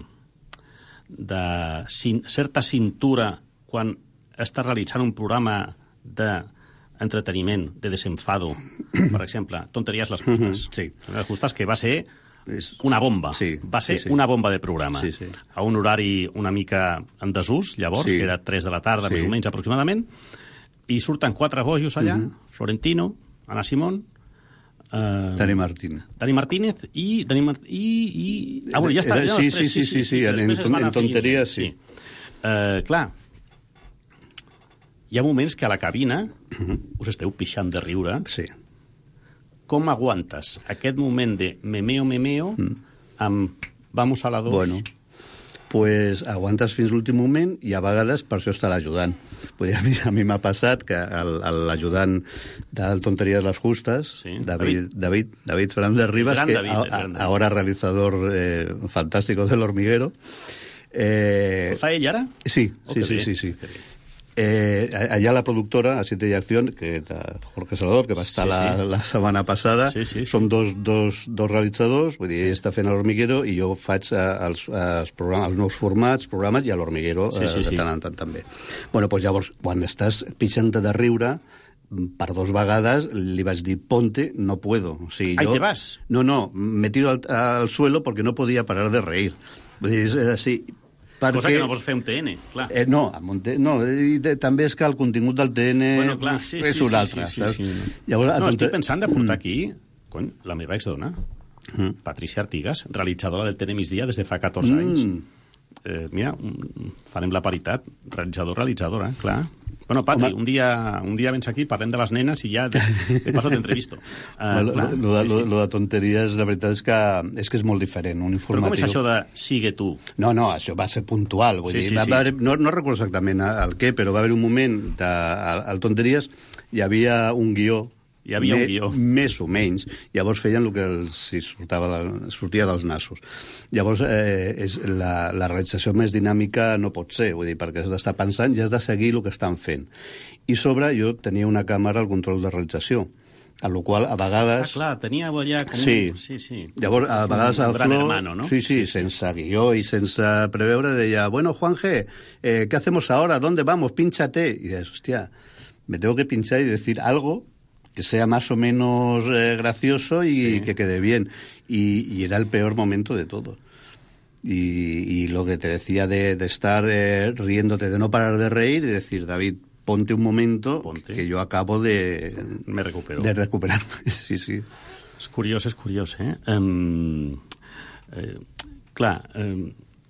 [SPEAKER 9] de cin, certa cintura quan estàs realitzant un programa d'entreteniment, de desenfado, per exemple, Tonteries les justes.
[SPEAKER 11] Mm-hmm, sí.
[SPEAKER 9] Les justes, que va ser una bomba.
[SPEAKER 11] Sí,
[SPEAKER 9] va ser
[SPEAKER 11] sí, sí.
[SPEAKER 9] una bomba de programa.
[SPEAKER 11] Sí, sí.
[SPEAKER 9] A un horari una mica en desús, llavors,
[SPEAKER 11] sí.
[SPEAKER 9] que era tres de la tarda,
[SPEAKER 11] sí.
[SPEAKER 9] més o menys aproximadament, i surten quatre bojos allà, mm-hmm. Florentino, Ana Simón, Uh,
[SPEAKER 11] Dani Martínez.
[SPEAKER 9] Dani Martínez i... Dani Mart... I, i... Ah, bueno, ja està. Ja
[SPEAKER 11] sí,
[SPEAKER 9] tres,
[SPEAKER 11] sí, sí, sí, sí, en, en, en tonteries, sí. sí.
[SPEAKER 9] Uh, clar, hi ha moments que a la cabina uh-huh. us esteu pixant de riure.
[SPEAKER 11] Sí.
[SPEAKER 9] Com aguantes aquest moment de memeo, memeo, mm. amb vamos a la dos?
[SPEAKER 11] Bueno, pues aguantes fins l'últim moment i a vegades per això està l'ajudant. Vull dir, a mi, a mi m'ha passat que l'ajudant del Tonterías de las Justas, sí, David, David, David Fernández Rivas, que David, a, a, ahora realizador eh, fantástico del Hormiguero.
[SPEAKER 9] Eh, ¿Lo fa ell ara?
[SPEAKER 11] Sí, oh, sí, sí, sí, sí, sí. Eh, allà la productora, a Siete y Acción, que Jorge Salvador, que va estar sí, sí. La, la setmana passada, sí, sí, sí. Som dos, dos, dos realitzadors, vull dir, sí. Ell està fent l'Hormiguero i jo faig els, els, programes, els nous formats, programes, i a l'Hormiguero sí, sí, eh, de tant en tant també. Bueno, doncs llavors, quan estàs pixant de riure, per dos vegades li vaig dir, ponte, no puedo. O sigui,
[SPEAKER 9] Ahí
[SPEAKER 11] jo,
[SPEAKER 9] te vas.
[SPEAKER 11] No, no, me tiro al, al suelo porque no podía parar de reír. Vull dir, és així. Perquè...
[SPEAKER 9] Cosa que no vols fer un T N, clar.
[SPEAKER 11] Eh, no, un T... no i de, també és que el contingut del T N
[SPEAKER 9] bueno, clar, sí,
[SPEAKER 11] és
[SPEAKER 9] sí,
[SPEAKER 11] un altre.
[SPEAKER 9] Sí, sí, sí, sí.
[SPEAKER 11] Llavors,
[SPEAKER 9] no,
[SPEAKER 11] tonte...
[SPEAKER 9] estic pensant de portar aquí cony, la meva exdona, mm. Patricia Artigas, realitzadora del T N Migdia des de fa catorze mm. anys. Eh, mira, farem la paritat, realitzador-realitzadora, clar. Bueno, Patri, un dia, un dia vens aquí, parlem de les nenes i ja de, de paso t'entrevisto. Uh,
[SPEAKER 11] lo, lo, lo, sí, sí. lo de tonteries, la veritat és que és, que és molt diferent. Un informatiu...
[SPEAKER 9] Però com és això de sigue tu?
[SPEAKER 11] No, no, això va ser puntual. Vull sí, dir, sí, va, sí. Va, no, no recordo exactament el què, però va haver un moment de, al, al Tonteries hi havia un guió
[SPEAKER 9] Hi havia
[SPEAKER 11] me,
[SPEAKER 9] un guió.
[SPEAKER 11] Més o menys. Llavors feien el que els, si sortava del, sortia dels nassos. Llavors, eh, és la, la realització més dinàmica no pot ser, vull dir, perquè has d'estar pensant i has de seguir el que estan fent. I sobre, jo tenia una càmera al control de realització, a la qual a vegades...
[SPEAKER 9] Ah, clar, tenia allà com
[SPEAKER 11] sí.
[SPEAKER 9] un... Sí, sí.
[SPEAKER 11] Llavors, a vegades
[SPEAKER 9] un
[SPEAKER 11] a
[SPEAKER 9] gran
[SPEAKER 11] Flor...
[SPEAKER 9] hermano, ¿no?
[SPEAKER 11] Sí, sí, sense guió i sense preveure, deia, bueno, Juan G., eh, ¿qué hacemos ahora? ¿Dónde vamos? Pínchate. Y dices, hostia, me tengo que pinchar y decir algo que sea más o menos eh, gracioso y sí. que quede bien. Y, y era el peor momento de todo. Y, y lo que te decía de, de estar eh, riéndote, de no parar de reír y decir, David, ponte un momento ponte. que yo acabo de...
[SPEAKER 9] Me recupero.
[SPEAKER 11] De recuperarme, sí, sí.
[SPEAKER 9] És curiós, és curiós, eh? Um, eh clar, um,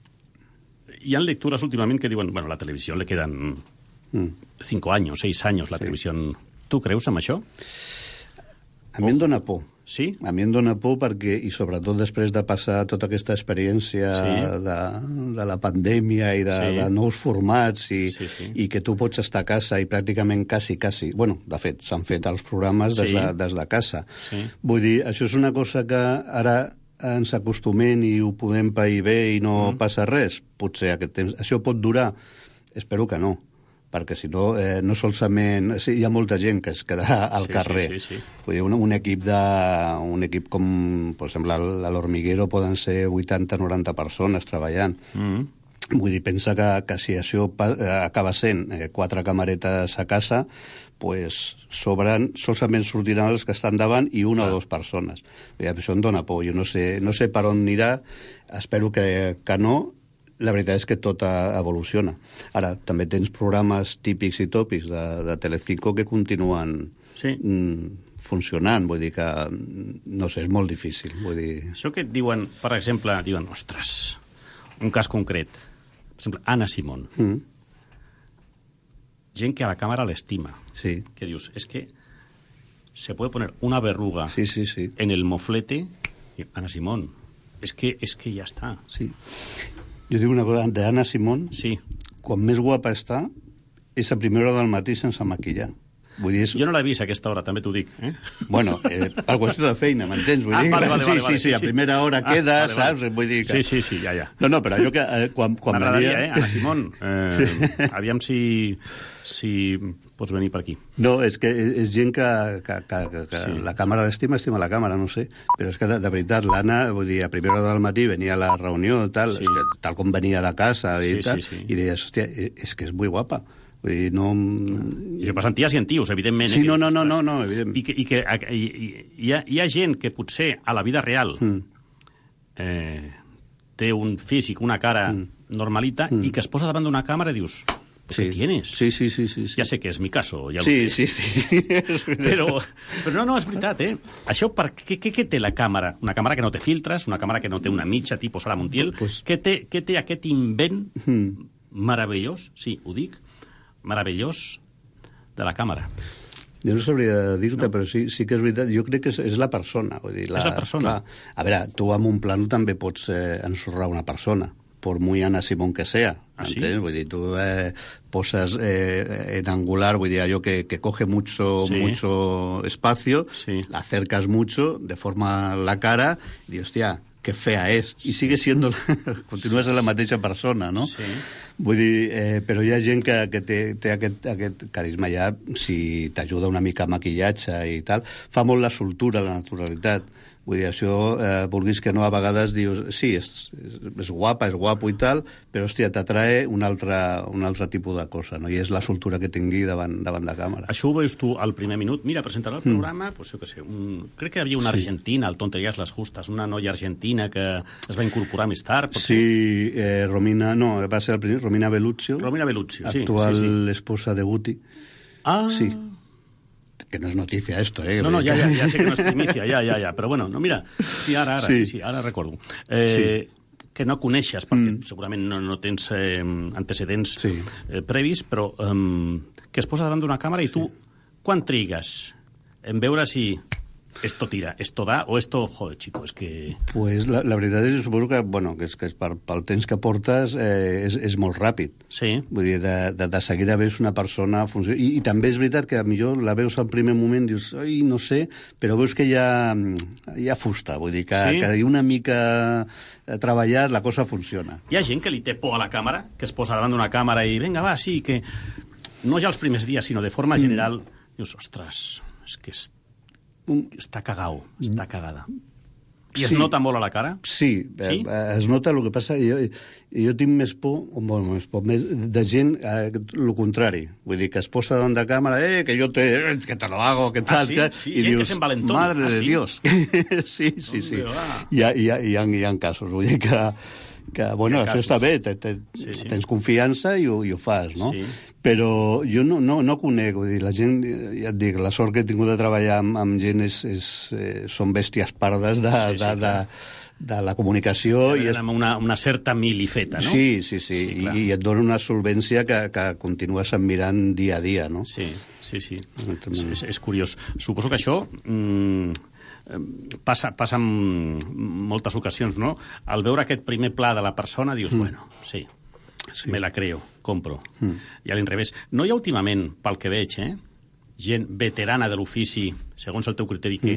[SPEAKER 9] hi ha lectures últimament que diuen, bueno, la televisió le quedan mm. cinco años, seis años, la sí. televisió... Tu creus en això?
[SPEAKER 11] A mi em dóna por.
[SPEAKER 9] Sí?
[SPEAKER 11] A mi em dóna por perquè, i sobretot després de passar tota aquesta experiència sí. de, de la pandèmia i de, sí. de nous formats i, sí, sí. i que tu pots estar a casa i pràcticament quasi, quasi... Bueno, de fet, s'han fet els programes des, sí. de, des de casa. Sí. Vull dir, això és una cosa que ara ens acostumem i ho podem pair bé i no mm. passa res. Potser aquest temps... Això pot durar? Espero que no. Perquè si no, eh, no solament... Sí, hi ha molta gent que es queda al sí, carrer. Sí, sí, sí. Vull dir, un, un equip de... Un equip com, per exemple, a l'Hormiguero poden ser vuitanta o noranta persones treballant. Mm. Vull dir, pensa que, que si això acaba sent eh, quatre camaretes a casa, pues sobran, solament sortiran els que estan davant i una ah. o dues persones. Vull dir, això em dóna por. Jo no sé, no sé per on anirà, espero que, que no. La veritat és que tot evoluciona. Ara, també tens programes típics i tòpics de, de Telecinco que continuen sí. mm, funcionant. Vull dir que, no sé, és molt difícil. Vull dir...
[SPEAKER 9] Això que et diuen, per exemple, diuen, ostres, un cas concret. Per exemple, Ana Simón. Mm. Gent que a la càmera l'estima.
[SPEAKER 11] Sí.
[SPEAKER 9] Que dius, és que se puede poner una verruga
[SPEAKER 11] sí, sí, sí.
[SPEAKER 9] en el moflete. I, Ana Simón, és que, és que ja està.
[SPEAKER 11] Sí. Jo dic una cosa, d'Anna Simón,
[SPEAKER 9] sí.
[SPEAKER 11] quan més guapa està, és a primera hora del matí sense maquillar. Vull dir, és...
[SPEAKER 9] Jo no l'he vist a aquesta hora, també t'ho dic. Eh?
[SPEAKER 11] Bueno, eh, per qüestió de feina, m'entens? Vull
[SPEAKER 9] Ah,
[SPEAKER 11] dir,
[SPEAKER 9] vale, vale,
[SPEAKER 11] sí,
[SPEAKER 9] vale,
[SPEAKER 11] sí,
[SPEAKER 9] vale,
[SPEAKER 11] sí,
[SPEAKER 9] sí,
[SPEAKER 11] a
[SPEAKER 9] sí.
[SPEAKER 11] primera hora
[SPEAKER 9] Ah,
[SPEAKER 11] queda,
[SPEAKER 9] vale, vale.
[SPEAKER 11] saps? Vull dir que...
[SPEAKER 9] Sí, sí, sí, ja, ja.
[SPEAKER 11] No, no, però allò que eh, quan, quan
[SPEAKER 9] M'agradaria,
[SPEAKER 11] venia...
[SPEAKER 9] eh, Anna Simón. Eh, sí. Aviam si, si pots venir per aquí.
[SPEAKER 11] No, és que és gent que, que, que, que, que
[SPEAKER 9] Sí.
[SPEAKER 11] la càmera l'estima, estima la càmera, no sé. Però és que, de, de veritat, l'Anna, vull dir, a primera hora del matí venia a la reunió, tal,
[SPEAKER 9] Sí.
[SPEAKER 11] és que, tal com venia de casa i
[SPEAKER 9] Sí,
[SPEAKER 11] tal,
[SPEAKER 9] sí, sí.
[SPEAKER 11] i deies, hòstia, és que és molt guapa. Vull dir, no...
[SPEAKER 9] I això passen ties i antius, evidentment.
[SPEAKER 11] Sí,
[SPEAKER 9] eh,
[SPEAKER 11] no,
[SPEAKER 9] que,
[SPEAKER 11] no, no,
[SPEAKER 9] ostres,
[SPEAKER 11] no, no, evident.
[SPEAKER 9] I que, i que i, i, hi, ha, hi ha gent que potser a la vida real
[SPEAKER 11] Mm.
[SPEAKER 9] eh, té un físic, una cara
[SPEAKER 11] Mm.
[SPEAKER 9] normalita,
[SPEAKER 11] Mm.
[SPEAKER 9] i que es posa davant d'una càmera i dius,
[SPEAKER 11] Sí.
[SPEAKER 9] ¿qué tienes?
[SPEAKER 11] Sí, sí, sí, sí, sí.
[SPEAKER 9] Ja sé que és mi caso, ja ho
[SPEAKER 11] Sí,
[SPEAKER 9] sé.
[SPEAKER 11] sí, sí.
[SPEAKER 9] Però, però no, no, és veritat, eh? Això, per, què, què, què té la càmera? Una càmera que no té filtres, una càmera que no té una mitja tipus Sara Montiel.
[SPEAKER 11] Pues...
[SPEAKER 9] Què, té, què té aquest invent
[SPEAKER 11] Mm.
[SPEAKER 9] meravellós, sí, ho dic, meravellós de la càmera?
[SPEAKER 11] Jo no sabria dir-te, no. Però sí, sí que és veritat. Jo crec que és, és la persona. Vull dir, la,
[SPEAKER 9] És la persona.
[SPEAKER 11] Clar, a veure, tu amb un plano també pots eh, ensorrar una persona, por muy Ana Simón que sea.
[SPEAKER 9] Ah, sí?
[SPEAKER 11] ¿Entiendes? Vull dir, tu eh, poses eh, en angular, vull dir, allò que, que coge mucho,
[SPEAKER 9] Sí.
[SPEAKER 11] mucho espacio,
[SPEAKER 9] Sí.
[SPEAKER 11] la acercas mucho, deforma la cara, i dius, hòstia, que fea és. I sigue siendo, la, continua sent la mateixa persona, no?
[SPEAKER 9] Sí.
[SPEAKER 11] Vull dir, eh, però hi ha gent que, que té, té aquest, aquest carisma ja, si t'ajuda una mica a maquillatge i tal, fa molt la soltura, la naturalitat. Vull dir, això, eh, vulguis que no, a vegades dius, sí, és, és, és guapa, és guapo i tal, però, hòstia, t'atrae un altre, un altre tipus de cosa, no? I és la soltura que tingui davant, davant de càmera.
[SPEAKER 9] Això ho veus tu al primer minut. Mira, presentarà el programa, mm. pues, jo què sé, un... crec que hi havia una
[SPEAKER 11] Sí.
[SPEAKER 9] argentina, al Tonteries les Justes, una noia argentina que es va incorporar més tard. Potser.
[SPEAKER 11] Sí, eh, Romina, no, va ser el primer, Romina Belluccio,
[SPEAKER 9] Romina Belluccio, sí.
[SPEAKER 11] actual
[SPEAKER 9] sí, sí.
[SPEAKER 11] esposa de Guti.
[SPEAKER 9] Ah,
[SPEAKER 11] Sí. Que no es noticia esto, eh?
[SPEAKER 9] No, no, ja, ja, ja sé que no és primicia, ja, ja, ja, però bueno, no, mira, sí, ara, ara, sí,
[SPEAKER 11] Sí.
[SPEAKER 9] sí, ara recordo. Eh, sí. Que no coneixes, perquè
[SPEAKER 11] Mm.
[SPEAKER 9] segurament no, no tens eh, antecedents
[SPEAKER 11] Sí.
[SPEAKER 9] eh, previs, però eh, que es posa davant d'una càmera i tu, quan trigues en veure si esto tira, esto da, o esto, joder, chico, és que...
[SPEAKER 11] Pues la, la veritat és, suposo que, bueno, que és, que és per, pel temps que portes eh, és, és molt ràpid.
[SPEAKER 9] Sí.
[SPEAKER 11] Vull dir, de, de, de seguida veus una persona... Funció... I, I també és veritat que a millor la veus al primer moment, dius, ai, no sé, però veus que hi ha, hi ha fusta, vull dir, que,
[SPEAKER 9] Sí.
[SPEAKER 11] que una mica treballat la cosa funciona.
[SPEAKER 9] Hi ha gent que li té por a la càmera, que es posa davant d'una càmera i, vinga, va, sí, que... No ja els primers dies, sinó de forma general, dius, ostres, és que és està cagao, està cagada. I es
[SPEAKER 11] Sí.
[SPEAKER 9] nota molt a la cara?
[SPEAKER 11] Sí,
[SPEAKER 9] Sí?
[SPEAKER 11] eh, es nota, el que passa, jo, jo tinc més por, o bueno, més por, més de gent, eh, el contrari, vull dir, que es posa davant de càmera, eh, que jo te, eh, que te lo hago, que tal,
[SPEAKER 9] Ah, sí?
[SPEAKER 11] que...
[SPEAKER 9] Sí,
[SPEAKER 11] i
[SPEAKER 9] gent que
[SPEAKER 11] dius,
[SPEAKER 9] s'envalentona.
[SPEAKER 11] madre
[SPEAKER 9] Ah,
[SPEAKER 11] de
[SPEAKER 9] sí?
[SPEAKER 11] Dios. sí, sí, sí.
[SPEAKER 9] Hombre, va.
[SPEAKER 11] Hi ha, hi, ha, hi, ha, hi ha casos, vull dir que, que bueno,
[SPEAKER 9] Hi ha
[SPEAKER 11] això
[SPEAKER 9] casos.
[SPEAKER 11] està bé, te, te,
[SPEAKER 9] Sí, sí.
[SPEAKER 11] tens confiança i ho, i ho fas, no?
[SPEAKER 9] Sí.
[SPEAKER 11] Però jo no, no, no conec, vull dir, la gent, ja et dic, la sort que he tingut de treballar amb, amb gent és, és, eh, són bèsties pardes de,
[SPEAKER 9] Sí, sí,
[SPEAKER 11] de, de,
[SPEAKER 9] clar.
[SPEAKER 11] de la comunicació.
[SPEAKER 9] I
[SPEAKER 11] I és,
[SPEAKER 9] amb una, una certa milifeta, no?
[SPEAKER 11] sí, sí, sí,
[SPEAKER 9] Sí, clar.
[SPEAKER 11] I, i et dona una solvència que, que continues admirant dia a dia, no?
[SPEAKER 9] Sí, sí, sí.
[SPEAKER 11] Entre-
[SPEAKER 9] És, és, és curiós. Suposo que això mm, eh, passa, passa en moltes ocasions, no? Al veure aquest primer pla de la persona, dius, mm. bueno, sí,
[SPEAKER 11] Sí.
[SPEAKER 9] me la creo, compro.
[SPEAKER 11] Mm.
[SPEAKER 9] I a l'inrevés. No hi ha últimament, pel que veig, eh, gent veterana de l'ofici, segons el teu criteri, que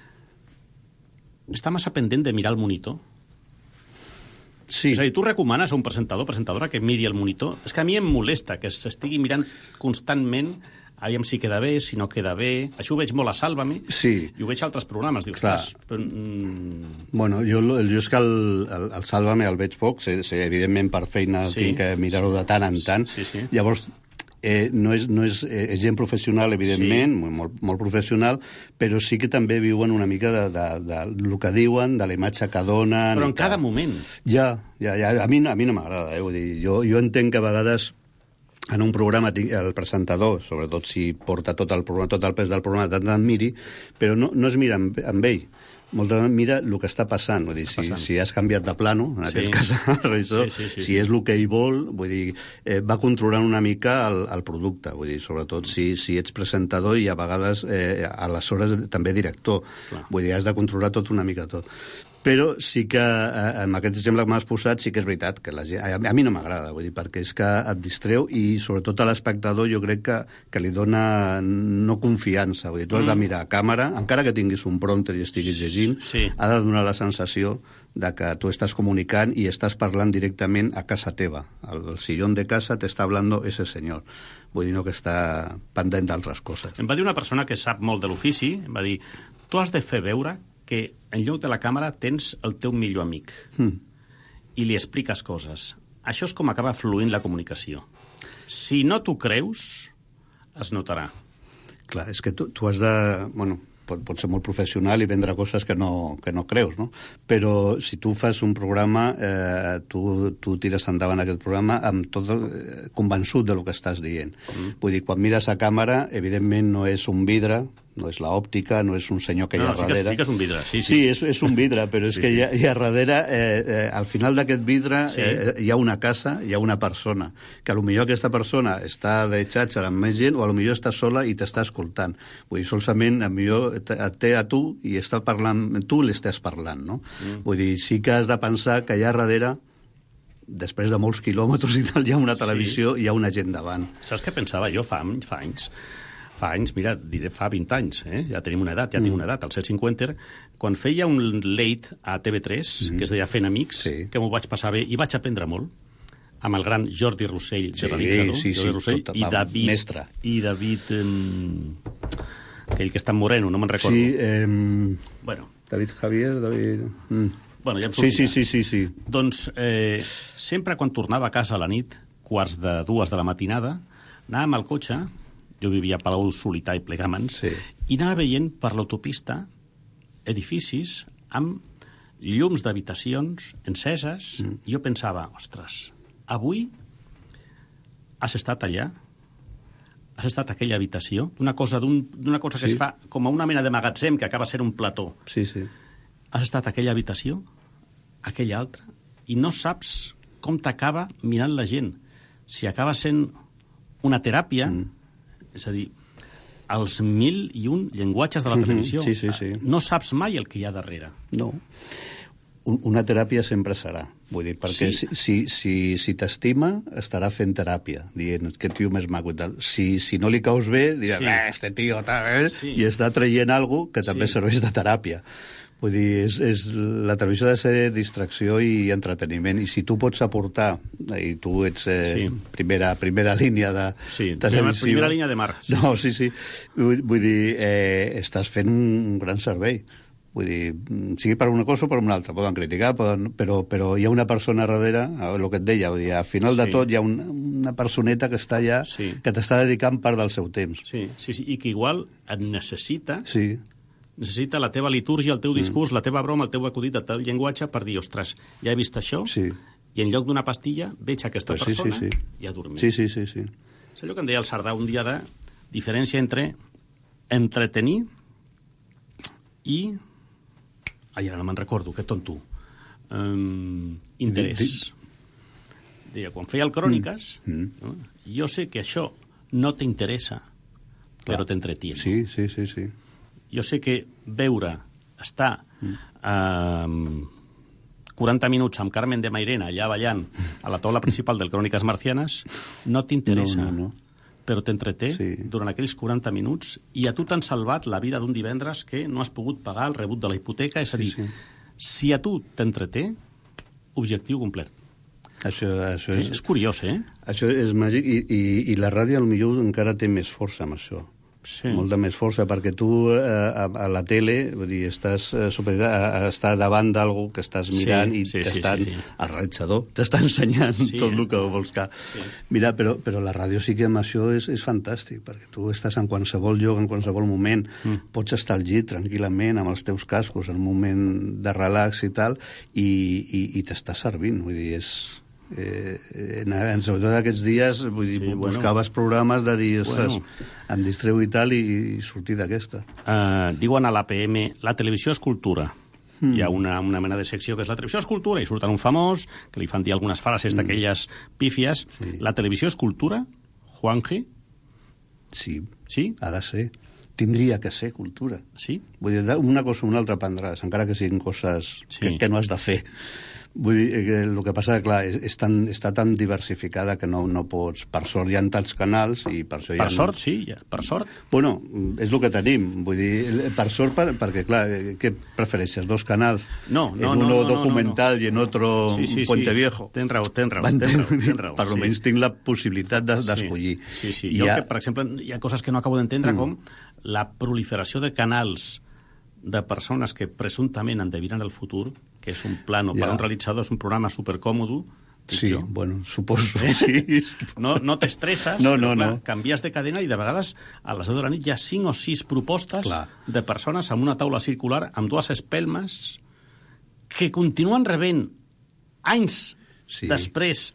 [SPEAKER 9] està massa pendent de mirar el monitor?
[SPEAKER 11] Sí.
[SPEAKER 9] És a dir, tu recomanes a un presentador, presentadora, que miri el monitor? És que a mi em molesta que s'estigui mirant constantment, aviam si queda bé, si no queda bé. Això ho veig molt a Sálvame,
[SPEAKER 11] Sí.
[SPEAKER 9] i ho veig a altres programes. Dius,
[SPEAKER 11] Clar.
[SPEAKER 9] ostres, però, mm,
[SPEAKER 11] Bueno, jo, jo és que el, el, el Sálvame el veig poc, sé, sé, evidentment per feina
[SPEAKER 9] Sí.
[SPEAKER 11] tinc que mirar-ho de tant en tant.
[SPEAKER 9] Sí, sí.
[SPEAKER 11] Llavors, eh, no és, no és, eh, és gent professional, evidentment, sí. molt, molt professional, però sí que també viuen una mica de, de, de, de lo que diuen, de la imatge que donen...
[SPEAKER 9] però
[SPEAKER 11] i
[SPEAKER 9] en cada
[SPEAKER 11] tal.
[SPEAKER 9] moment.
[SPEAKER 11] Ja, ja, ja, a mi, a mi no m'agrada, eh? Vull dir, jo, jo entenc que a vegades en un programa tinc- el presentador, sobretot si porta tot el, programa, tot el pes del programa, tant en miri, però no, no es mira amb, amb ell. Molta vegades mira el que està passant, vull dir, si,
[SPEAKER 9] passant.
[SPEAKER 11] si has canviat de plano, en
[SPEAKER 9] Sí.
[SPEAKER 11] aquest cas, el realitzador,
[SPEAKER 9] Sí, sí, sí,
[SPEAKER 11] si
[SPEAKER 9] sí.
[SPEAKER 11] és el que ell vol, vull dir, eh, va controlant una mica el, el producte, vull dir, sobretot si, si ets presentador i a vegades, eh, aleshores, també director.
[SPEAKER 9] Clar.
[SPEAKER 11] Vull dir, has de controlar tot una mica tot. Però sí que, amb aquest exemple que m'has posat, sí que és veritat que la gent, a, a mi no m'agrada, vull dir, perquè és que et distreu i sobretot a l'espectador jo crec que, que li dona no confiança. Vull dir, tu has de mirar a càmera, encara que tinguis un prompter i estiguis llegint,
[SPEAKER 9] sí.
[SPEAKER 11] ha de donar la sensació de que tu estàs comunicant i estàs parlant directament a casa teva. El, el sillón de casa t'està hablando ese senyor. Vull dir, no que està pendent d'altres coses.
[SPEAKER 9] Em va dir una persona que sap molt de l'ofici, em va dir, tu has de fer veure que en lloc de la càmera tens el teu millor amic mm. i li expliques coses. Això és com acaba fluint la comunicació. Si no t'ho creus, es notarà.
[SPEAKER 11] Clar, és que tu, tu has de... Bueno, pot, pot ser molt professional i vendre coses que no, que no creus, no? Però si tu fas un programa, eh, tu, tu tires endavant aquest programa amb tot el, eh, convençut de lo que estàs dient. Mm. Vull dir, quan mires a càmera, evidentment no és un vidre, no és l'òptica, no és un senyor que hi ha
[SPEAKER 9] no, sí
[SPEAKER 11] darrere.
[SPEAKER 9] Que, sí que és un vidre, sí, sí.
[SPEAKER 11] Sí, és, és un vidre, però és sí, que sí. Hi, ha, hi ha darrere, eh, eh, al final d'aquest vidre, sí. eh, hi ha una casa, hi ha una persona, que potser aquesta persona està de xatxa amb més gent, o potser està sola i t'està escoltant. Vull dir, solament, potser et té a tu i està parlant, tu l'estàs parlant, no? Mm. Vull dir, sí que has de pensar que allà darrere, després de molts quilòmetres i tal, hi ha una televisió i sí. Hi ha una gent davant.
[SPEAKER 9] Saps què pensava jo fa, fa anys? Fa anys, mira, diré fa vint anys, eh? Ja tenim una edat, ja mm. tinc una edat, al set cinquanta, quan feia un late a T V tres, mm. que es deia Fent Amics, sí. que m'ho vaig passar bé i vaig aprendre molt, amb el gran Jordi Rossell, sí, de realitzador,
[SPEAKER 11] sí, sí,
[SPEAKER 9] Jordi Rossell,
[SPEAKER 11] tot,
[SPEAKER 9] i David...
[SPEAKER 11] Mestre.
[SPEAKER 9] I David... Eh, aquell que està en moreno, no me'n recordo.
[SPEAKER 11] Sí, eh,
[SPEAKER 9] bueno.
[SPEAKER 11] David Javier, David... Mm.
[SPEAKER 9] Bueno, ja em
[SPEAKER 11] sí, sí, sí, sí, sí.
[SPEAKER 9] Doncs eh, sempre quan tornava a casa a la nit, quarts de dues de la matinada, anàvem al cotxe, jo vivia a Palau Solità i Plegamans, sí. I anava veient per l'autopista edificis amb llums d'habitacions enceses, mm. i jo pensava, ostres, avui has estat allà? Has estat a aquella habitació? Una cosa, d'un, d'una cosa que sí. Es fa com a una mena de magatzem que acaba sent un plató.
[SPEAKER 11] Sí, sí.
[SPEAKER 9] Has estat a aquella habitació? Aquella altra? I no saps com t'acaba mirant la gent. Si acaba sent una teràpia... Mm. És a dir, els mil i un llenguatges de la televisió.
[SPEAKER 11] Sí, sí, sí.
[SPEAKER 9] No saps mai el que hi ha darrere.
[SPEAKER 11] No. Una teràpia sempre serà. Vull dir, perquè sí. si, si, si, si t'estima, estarà fent teràpia, dient que tio més maco i tal. Si, si no li caus bé, dirà, sí. eh, este tio, tal, eh? Sí. I està traient alguna que també sí. serveix de teràpia. Vull dir, és, és, la televisió ha de ser distracció i entreteniment, i si tu pots aportar, i tu ets eh, sí. primera, primera línia de
[SPEAKER 9] sí,
[SPEAKER 11] televisiva...
[SPEAKER 9] Primera línia de mar. Sí,
[SPEAKER 11] no,
[SPEAKER 9] sí,
[SPEAKER 11] sí, sí. Vull, vull dir, eh, estàs fent un gran servei. Vull dir, sigui per una cosa o per una altra. Poden criticar, poden, però, però hi ha una persona darrere, el que et deia, vull dir, al final sí. de tot hi ha un, una personeta que està allà, sí. que t'està dedicant part del seu temps.
[SPEAKER 9] Sí, sí, sí, i que igual et necessita...
[SPEAKER 11] Sí.
[SPEAKER 9] Necessita la teva litúrgia, el teu discurs, mm. la teva broma, el teu acudit, el teu llenguatge per dir, ostres, ja he vist això,
[SPEAKER 11] sí.
[SPEAKER 9] i en lloc d'una pastilla veig aquesta
[SPEAKER 11] pues
[SPEAKER 9] persona
[SPEAKER 11] sí, sí, sí.
[SPEAKER 9] i ha dormit.
[SPEAKER 11] Sí, sí, sí, sí.
[SPEAKER 9] És allò que em deia el Cerdà un dia de diferència entre entretenir i... Ai, ara no me'n recordo, que tonto. Um, interès. Deia, quan feia el Cròniques, mm. no? Jo sé que això no t'interessa, però t'entretiene.
[SPEAKER 11] Sí, sí, sí, sí.
[SPEAKER 9] Jo sé que veure, estar eh, quaranta minuts amb Carmen de Mairena allà ballant a la taula principal del Cròniques Marcianes no t'interessa,
[SPEAKER 11] no, no, no.
[SPEAKER 9] però t'entreté sí. durant aquells quaranta minuts i a tu t'han salvat la vida d'un divendres que no has pogut pagar el rebut de la hipoteca. És a dir, sí, sí. si a tu t'entreté, objectiu complet.
[SPEAKER 11] Això, això és...
[SPEAKER 9] És curiós, eh?
[SPEAKER 11] Això és màgic i, i, i la ràdio potser encara té més força amb això. Sí. Molta més força, perquè tu eh, a, a la tele, vull dir, estàs eh, superior, està davant d'algú que estàs mirant sí, i sí, t'estan, sí, sí, sí. el realitzador t'està ensenyant sí, tot eh? el que vols que... Sí. Mira, però, però la ràdio sí que amb això és, és fantàstic, perquè tu estàs en qualsevol lloc, en qualsevol moment, mm. pots estar al llit tranquil·lament amb els teus cascos, en un moment de relax i tal, i, i, i t'està servint, vull dir, és... Eh, en, en sobretot aquests dies vull dir, sí, buscaves bueno, programes de dir bueno. em distreu i tal i, i sortir d'aquesta
[SPEAKER 9] uh, diuen a l'A P M la televisió és cultura mm. hi ha una, una mena de secció que és la televisió és cultura i surten un famós que li fan dir algunes frases mm. d'aquelles pífies sí. La televisió és cultura, Juanji?
[SPEAKER 11] Sí,
[SPEAKER 9] sí?
[SPEAKER 11] Ha de ser tindria que ser cultura.
[SPEAKER 9] Sí?
[SPEAKER 11] Vull dir, una cosa o una altra prendràs, encara que siguin coses
[SPEAKER 9] Sí.
[SPEAKER 11] que, que no has de fer. Vull dir, que el que passa, clar, és, és tan, està tan diversificada que no, no pots... Per sort hi ha tants canals i per això hi ha...
[SPEAKER 9] Per sort, sí, ja, per sort.
[SPEAKER 11] Bueno, és el que tenim. Vull dir, per sort, per, perquè, clar, què prefereixes? Dos canals?
[SPEAKER 9] No, no,
[SPEAKER 11] en
[SPEAKER 9] no,
[SPEAKER 11] uno
[SPEAKER 9] no,
[SPEAKER 11] documental
[SPEAKER 9] no, no.
[SPEAKER 11] i en otro
[SPEAKER 9] sí, sí,
[SPEAKER 11] Puente
[SPEAKER 9] sí.
[SPEAKER 11] Viejo.
[SPEAKER 9] Tens raó, tens raó, tens raó, tens raó.
[SPEAKER 11] Per almenys sí. tinc la possibilitat d'escollir.
[SPEAKER 9] Sí, sí. sí.
[SPEAKER 11] Jo,
[SPEAKER 9] ha... que, per exemple, hi ha coses que no acabo d'entendre, mm. com la proliferació de canals de persones que presumptament endevinen el futur, que és un plano ja. per a un realitzador, és un programa supercòmodo.
[SPEAKER 11] Sí, jo. bueno, suposo, sí.
[SPEAKER 9] No, no t'estresses,
[SPEAKER 11] no, no,
[SPEAKER 9] clar,
[SPEAKER 11] no.
[SPEAKER 9] canvies de cadena i de vegades a les deu de la nit hi ha cinc o sis propostes clar. de persones amb una taula circular amb dues espelmes que continuen rebent anys sí. després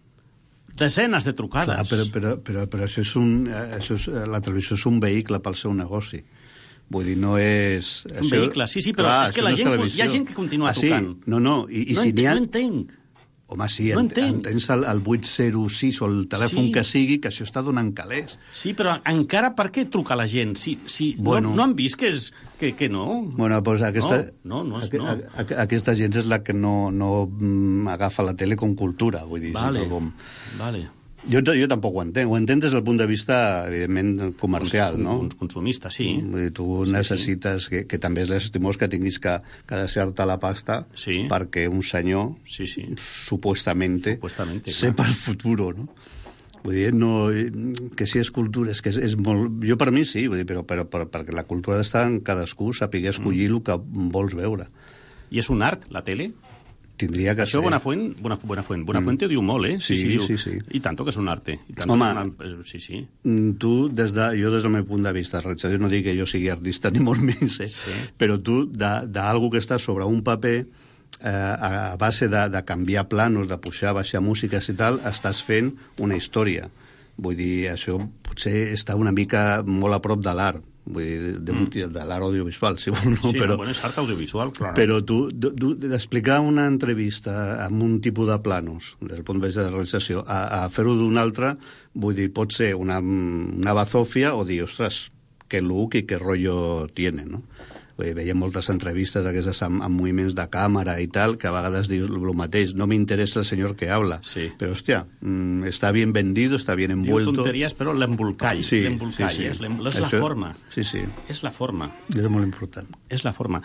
[SPEAKER 9] desenes de trucades.
[SPEAKER 11] Clar, però, però, però, però això és un, això és, la televisió és un vehicle pel seu negoci. Vull dir, no és...
[SPEAKER 9] És un això... vehicle, sí, sí, però clar, és que la gent, no hi ha gent que continua
[SPEAKER 11] ah, sí?
[SPEAKER 9] trucant.
[SPEAKER 11] No, no, i, i
[SPEAKER 9] no
[SPEAKER 11] si
[SPEAKER 9] entenc,
[SPEAKER 11] ha...
[SPEAKER 9] no entenc.
[SPEAKER 11] Home, sí,
[SPEAKER 9] no
[SPEAKER 11] en,
[SPEAKER 9] entenc.
[SPEAKER 11] entens el, el vuit zero sis o el telèfon sí. que sigui, que això està donant calés.
[SPEAKER 9] Sí, però encara per què truca la gent? Si, si bueno. no, no han vist que, és, que, que no?
[SPEAKER 11] Bueno, doncs aquesta,
[SPEAKER 9] no, no, no, és, no.
[SPEAKER 11] A, a, aquesta gent és la que no, no mm, agafa la tele com cultura, vull dir.
[SPEAKER 9] Vale,
[SPEAKER 11] sí, com...
[SPEAKER 9] vale.
[SPEAKER 11] Jo, jo tampoc ho entenc. Ho entenc des del punt de vista, evidentment, comercial, no?
[SPEAKER 9] Un consumista, sí.
[SPEAKER 11] Vull dir, tu necessites, sí, sí. Que, que també és l'estimós que tinguis que, que deixar-te la pasta
[SPEAKER 9] sí.
[SPEAKER 11] perquè un senyor,
[SPEAKER 9] sí, sí.
[SPEAKER 11] supuestamente,
[SPEAKER 9] supuestamente
[SPEAKER 11] sepa el futur, no? Vull dir, no, que si és cultura, és que és, és molt... Jo per mi sí, vull dir, però, però, però perquè la cultura està en cadascú, saber escollir mm. el que vols veure.
[SPEAKER 9] I és un art, la tele?
[SPEAKER 11] Tindria que
[SPEAKER 9] Això
[SPEAKER 11] ser.
[SPEAKER 9] Buenafuent, Buenafuent, Buenafuente mm. ho diu molt, eh?
[SPEAKER 11] Sí, sí,
[SPEAKER 9] sí,
[SPEAKER 11] sí,
[SPEAKER 9] sí.
[SPEAKER 11] sí.
[SPEAKER 9] I tanto que és un arte. I tanto
[SPEAKER 11] Home,
[SPEAKER 9] que una... sí, sí.
[SPEAKER 11] tu, des de, jo des del meu punt de vista, jo no dic que jo sigui artista ni molt menys, eh? Sí. Però tu, d'algú que està sobre un paper, eh, a base de, de canviar planos, de pujar, baixar músiques i tal, estàs fent una història. Vull dir, això potser està una mica molt a prop de l'art. Vull dir, de, mm. de l'art audiovisual, si vol, no?
[SPEAKER 9] Sí,
[SPEAKER 11] però,
[SPEAKER 9] bueno, és art audiovisual, clar.
[SPEAKER 11] Però tu, d'explicar una entrevista amb un tipus de planos, des del punt de vista de realització, a, a fer-ho d'un altre, vull dir, pot ser una, una bazofia o dir, ostres, que look i que rotllo tiene, no? Vull dir, veiem moltes entrevistes d'aquestes amb, amb moviments de càmera i tal, que a vegades dius el mateix, no m'interessa el senyor que habla, sí. però, hòstia, mm, està bien vendido, està bien envuelto...
[SPEAKER 9] Diu tonteries, però l'embolcall,
[SPEAKER 11] sí,
[SPEAKER 9] l'embolcall,
[SPEAKER 11] sí, sí.
[SPEAKER 9] és, és la
[SPEAKER 11] Això,
[SPEAKER 9] forma.
[SPEAKER 11] Sí, sí.
[SPEAKER 9] És la forma.
[SPEAKER 11] És molt important.
[SPEAKER 9] És la forma.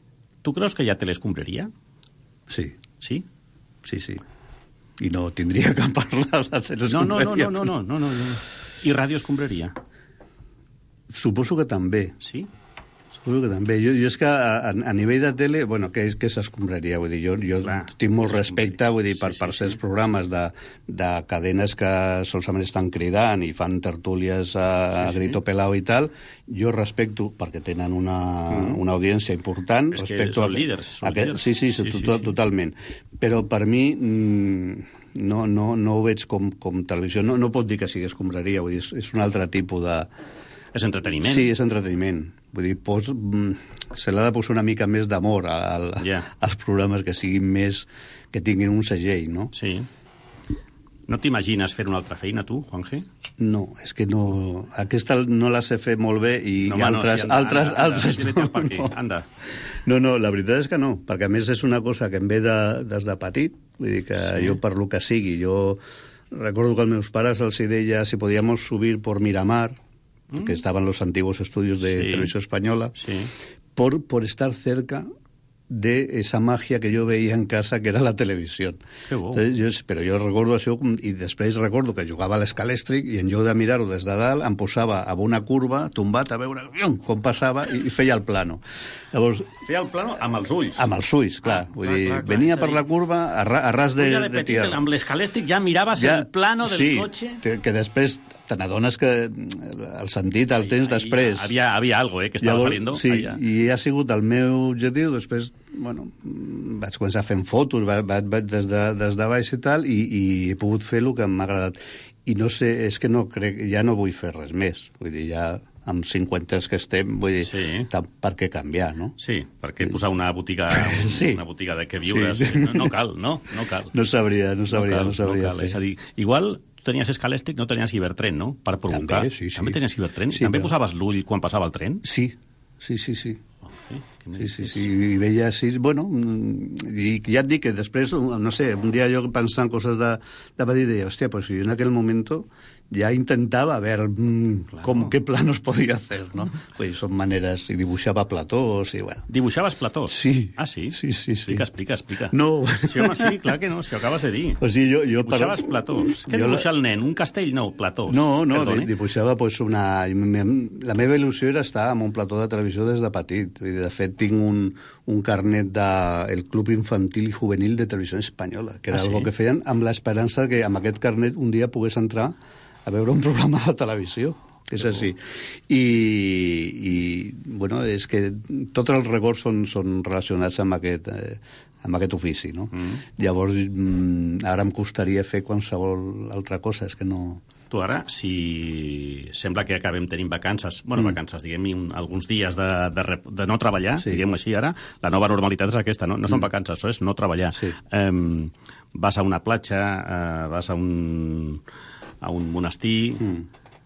[SPEAKER 9] Tu creus que hi ha telescombreria?
[SPEAKER 11] Sí.
[SPEAKER 9] Sí?
[SPEAKER 11] Sí, sí. I no tindria que parlar de telescombreria.
[SPEAKER 9] No, no, no, no, no, no, no, no. I radioscombreria?
[SPEAKER 11] Suposo que també.
[SPEAKER 9] Sí?
[SPEAKER 11] Suposo que també. Jo, jo és que a, a nivell de tele, bueno, què, què s'escombraria? Vull dir, jo, jo tinc molt respecte, vull dir, per, sí, sí, per certs sí. programes de, de cadenes que solament estan cridant i fan tertúlies a, sí, a grito sí. pelao i tal, jo respecto, perquè tenen una, mm. una audiència important.
[SPEAKER 9] És
[SPEAKER 11] respecto
[SPEAKER 9] que són a, líders. Són
[SPEAKER 11] a que,
[SPEAKER 9] líders.
[SPEAKER 11] Sí, sí, sí, sí, tot, sí, totalment. Però per mi... Mm, no, no, no ho veig com, com televisió. No, no pot dir que sigui escombraria, vull dir, és, és un altre tipus de...
[SPEAKER 9] És entreteniment.
[SPEAKER 11] Sí, és entreteniment. Vull dir, pos, se l'ha de posar una mica més d'amor al, yeah. als programes que siguin més... que tinguin un segell, no?
[SPEAKER 9] Sí. No t'imagines fer una altra feina, tu, Juanje?
[SPEAKER 11] No, és que no... Aquesta no la sé fer molt bé i,
[SPEAKER 9] no,
[SPEAKER 11] i
[SPEAKER 9] home,
[SPEAKER 11] altres...
[SPEAKER 9] No, sí, anda,
[SPEAKER 11] altres,
[SPEAKER 9] anda,
[SPEAKER 11] altres
[SPEAKER 9] anda,
[SPEAKER 11] no,
[SPEAKER 9] anda,
[SPEAKER 11] no.
[SPEAKER 9] anda.
[SPEAKER 11] no, no, la veritat és que no, perquè a més és una cosa que em ve de, des de petit, vull dir que sí. jo per lo que sigui, jo recordo que als meus pares els deia si podíamos subir por Miramar, mm. que estaban los antiguos estudios de sí. televisión española,
[SPEAKER 9] sí.
[SPEAKER 11] por, por estar cerca de esa magia que jo veia en casa, que era la televisió.
[SPEAKER 9] Bo.
[SPEAKER 11] Entonces, jo, però jo recordo això, i després recordo que jugava a l'escalèstric, i en lloc de mirar-ho des de dalt, em posava a una curva, tombat, a veure com passava, i, i feia el plano. Llavors,
[SPEAKER 9] feia el plano amb els ulls.
[SPEAKER 11] Amb els ulls, clar. Ah, Vull
[SPEAKER 9] clar,
[SPEAKER 11] dir,
[SPEAKER 9] clar, clar,
[SPEAKER 11] venia
[SPEAKER 9] clar,
[SPEAKER 11] per la curva a, ra, a ras de,
[SPEAKER 9] de,
[SPEAKER 11] de
[SPEAKER 9] petit,
[SPEAKER 11] tierra.
[SPEAKER 9] Amb l'escalèstric ja miraves ja, el plano del
[SPEAKER 11] sí,
[SPEAKER 9] cotxe.
[SPEAKER 11] Que, que després te n'adones que el sentit el tens després.
[SPEAKER 9] Havia, havia algo, eh, que estava
[SPEAKER 11] Llavors,
[SPEAKER 9] saliendo.
[SPEAKER 11] Sí,
[SPEAKER 9] allà.
[SPEAKER 11] I ha sigut el meu objectiu. Després, bueno, vaig començar fent fotos, vaig, vaig des, de, des de baix i tal, i, i he pogut fer el que m'ha agradat. I no sé, és que no crec, ja no vull fer res més. Vull dir, ja amb cinquanta que estem, vull dir, sí. per què canviar, no?
[SPEAKER 9] Sí, per què posar una botiga,
[SPEAKER 11] sí.
[SPEAKER 9] una botiga de què viure?
[SPEAKER 11] Sí, sí.
[SPEAKER 9] No, no cal, no? No cal.
[SPEAKER 11] No sabria, no sabria, no, cal, no sabria.
[SPEAKER 9] No cal. És a dir, igual tenies escalèctric, no tenies cibertren, no? Per provocar.
[SPEAKER 11] També, sí, sí.
[SPEAKER 9] També tenies cibertren?
[SPEAKER 11] Sí,
[SPEAKER 9] També
[SPEAKER 11] però...
[SPEAKER 9] posaves l'ull quan passava el tren?
[SPEAKER 11] Sí, sí, sí, sí.
[SPEAKER 9] Sí,
[SPEAKER 11] sí, sí, sí, i veia així, bueno, i ja et dic que després, no sé, un dia jo pensant coses de, de va dir, hòstia, pues si en aquell moment ja intentava ver mmm, claro. com, qué planos podía hacer, ¿no? Pues son maneras, y dibujaba platós, y bueno.
[SPEAKER 9] ¿Dibuixaves platós?
[SPEAKER 11] Sí.
[SPEAKER 9] Ah, sí?
[SPEAKER 11] Sí, sí, sí.
[SPEAKER 9] Explica, explica, explica.
[SPEAKER 11] No.
[SPEAKER 9] Sí, home, sí, clar que no, si ho acabes de dir.
[SPEAKER 11] Pues sí, jo, jo
[SPEAKER 9] dibuixaves
[SPEAKER 11] per...
[SPEAKER 9] platós. Què dibuixa la... el nen? Un castell? No, platós.
[SPEAKER 11] No, no,
[SPEAKER 9] Perdone.
[SPEAKER 11] dibuixava pues, una... La meva il·lusió era estar en un plató de televisió des de petit. De fet, tinc un, un carnet del de... Club Infantil i Juvenil de Televisió Espanyola, que era ah, algo sí? que feien amb l'esperança que amb aquest carnet un dia pogués entrar a veure un programa de televisió, que és així. I, i bueno, és que tots els records són, són relacionats amb aquest, eh, amb aquest ofici, no? Mm. Llavors, mm, ara em costaria fer qualsevol altra cosa, és que no...
[SPEAKER 9] Tu ara, si sembla que acabem tenint vacances, bueno, mm. vacances, diguem, alguns dies de, de, de no treballar, sí. diguem així ara, la nova normalitat és aquesta, no, no són mm. vacances, això és no treballar.
[SPEAKER 11] Sí.
[SPEAKER 9] Um, vas a una platja, uh, vas a un... a un monestir... Mm.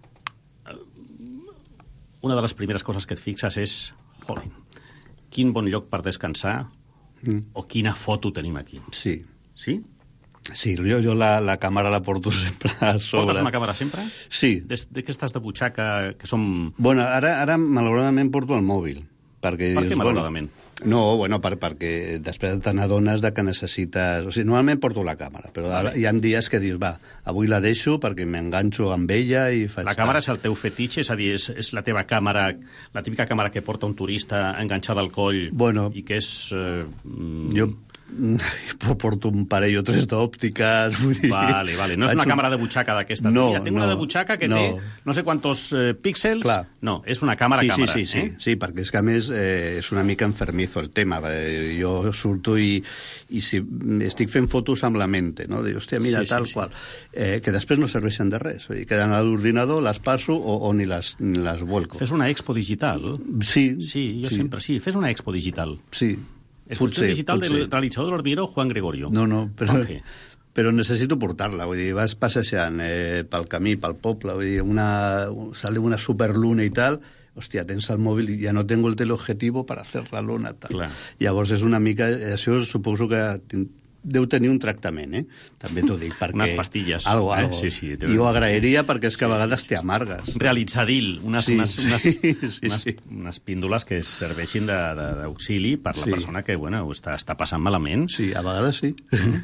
[SPEAKER 9] Una de les primeres coses que et fixes és, jolín, quin bon lloc per descansar mm. o quina foto tenim aquí.
[SPEAKER 11] Sí.
[SPEAKER 9] Sí?
[SPEAKER 11] Sí, jo, jo la, la càmera la porto sempre a sobre.
[SPEAKER 9] Portes una càmera sempre?
[SPEAKER 11] Sí.
[SPEAKER 9] Des de que estàs de butxaca, que som...
[SPEAKER 11] Bueno, ara, ara malauradament porto el mòbil. Perquè,
[SPEAKER 9] per què malauradament?
[SPEAKER 11] Bueno, no, bueno, per, perquè després te n'adones que necessites... O sigui, normalment porto la càmera, però vale. Hi ha dies que dius, va, avui la deixo perquè m'enganxo amb ella i faig...
[SPEAKER 9] La càmera és el teu fetitxe? És a dir, és, és la teva càmera, la típica càmera que porta un turista enganxada al coll
[SPEAKER 11] bueno,
[SPEAKER 9] i que és... Eh, mm...
[SPEAKER 11] Jo porto un parell o tres d'òptiques, vull dir...
[SPEAKER 9] Vale, vale. No és una un... càmera de butxaca d'aquesta.
[SPEAKER 11] No,
[SPEAKER 9] Mira, tinc
[SPEAKER 11] no,
[SPEAKER 9] una de butxaca que
[SPEAKER 11] no.
[SPEAKER 9] té no sé quantos eh, píxels.
[SPEAKER 11] Clar.
[SPEAKER 9] No, és una càmera-càmera.
[SPEAKER 11] Sí, sí, sí,
[SPEAKER 9] eh?
[SPEAKER 11] sí, sí, perquè és que a més eh, és una mica enfermizo el tema. Eh, jo surto i, i si estic fent fotos amb la mente, no? Dic, hòstia, mira, sí, tal sí, qual. Sí. Eh, que després no serveixen de res. Vull dir, queden a l'ordinador, les passo o, o ni, les, ni les vuelco.
[SPEAKER 9] Fes una expo digital?
[SPEAKER 11] Sí.
[SPEAKER 9] Sí, jo
[SPEAKER 11] sí.
[SPEAKER 9] sempre, sí. Fes una expo digital.
[SPEAKER 11] Sí.
[SPEAKER 9] Exposició digital del realitzador de l'Hormiguero, Juan Gregorio.
[SPEAKER 11] No, no, però, però necessito portar-la. Vull dir, vas passejant eh, pel camí, pel poble, vull dir, una, sale una superluna i tal, hòstia, tens el mòbil i ja no tengo el teleobjetivo per hacer la luna, tal.
[SPEAKER 9] Clar.
[SPEAKER 11] Llavors és una mica... Això suposo que deu tenir un tractament, eh? També t'ho dic, perquè...
[SPEAKER 9] Unes pastilles.
[SPEAKER 11] Algo, algo.
[SPEAKER 9] Eh? Sí, sí.
[SPEAKER 11] I ho agrairia perquè és que a vegades te amargues.
[SPEAKER 9] Realitzadil, unes,
[SPEAKER 11] sí,
[SPEAKER 9] unes, unes,
[SPEAKER 11] sí, sí,
[SPEAKER 9] unes,
[SPEAKER 11] sí.
[SPEAKER 9] unes píndoles que serveixin d'auxili per la
[SPEAKER 11] sí.
[SPEAKER 9] persona que, bueno, ho està, està passant malament.
[SPEAKER 11] Sí, a vegades sí.
[SPEAKER 9] Mm.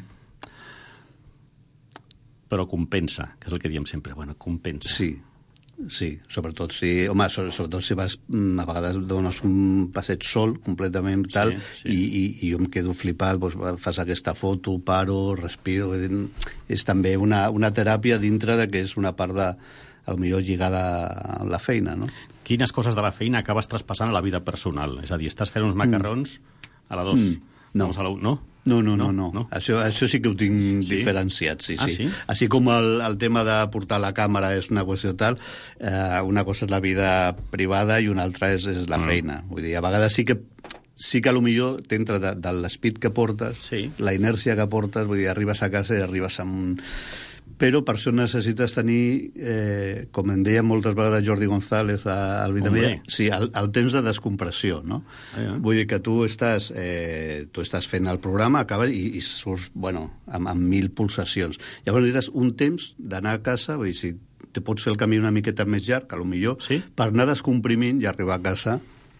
[SPEAKER 9] Però compensa, que és el que diem sempre. Bueno, compensa.
[SPEAKER 11] Sí. Sí, sobretot si... Home, sobretot si vas... A vegades dones un passeig sol, completament tal, sí, sí. I, i, i jo em quedo flipat, doncs, fas aquesta foto, paro, respiro... És també una, una teràpia dintre de que és una part de, potser lligada a la feina, no?
[SPEAKER 9] Quines coses de la feina acabes traspassant a la vida personal? És a dir, estàs fent uns macarrons mm. a la dos. Mm.
[SPEAKER 11] No.
[SPEAKER 9] A la un, no?
[SPEAKER 11] No, no, no, no. no. Això, això sí que ho tinc sí? diferenciat, sí,
[SPEAKER 9] ah,
[SPEAKER 11] sí.
[SPEAKER 9] sí.
[SPEAKER 11] Així com el, el tema de portar la càmera és una qüestió tal, eh, una cosa és la vida privada i una altra és, és la mm. feina. Vull dir, a vegades sí que sí que potser t'entra de, de l'espit que portes,
[SPEAKER 9] sí.
[SPEAKER 11] la inèrcia que portes, vull dir, arribes a casa i arribes amb un... Però per això necessites tenir, eh, com em deia moltes vegades Jordi González al Vitamella, sí, el, el temps de descompressió, no? Ah, ja. Vull dir que tu estàs, eh, tu estàs fent el programa, acabes i, i surts, bueno, amb, amb mil pulsacions. Llavors necessites un temps d'anar a casa, vull dir, si te pots fer el camí una miqueta més llarg, a lo millor,
[SPEAKER 9] sí?
[SPEAKER 11] per anar descomprimint i arribar a casa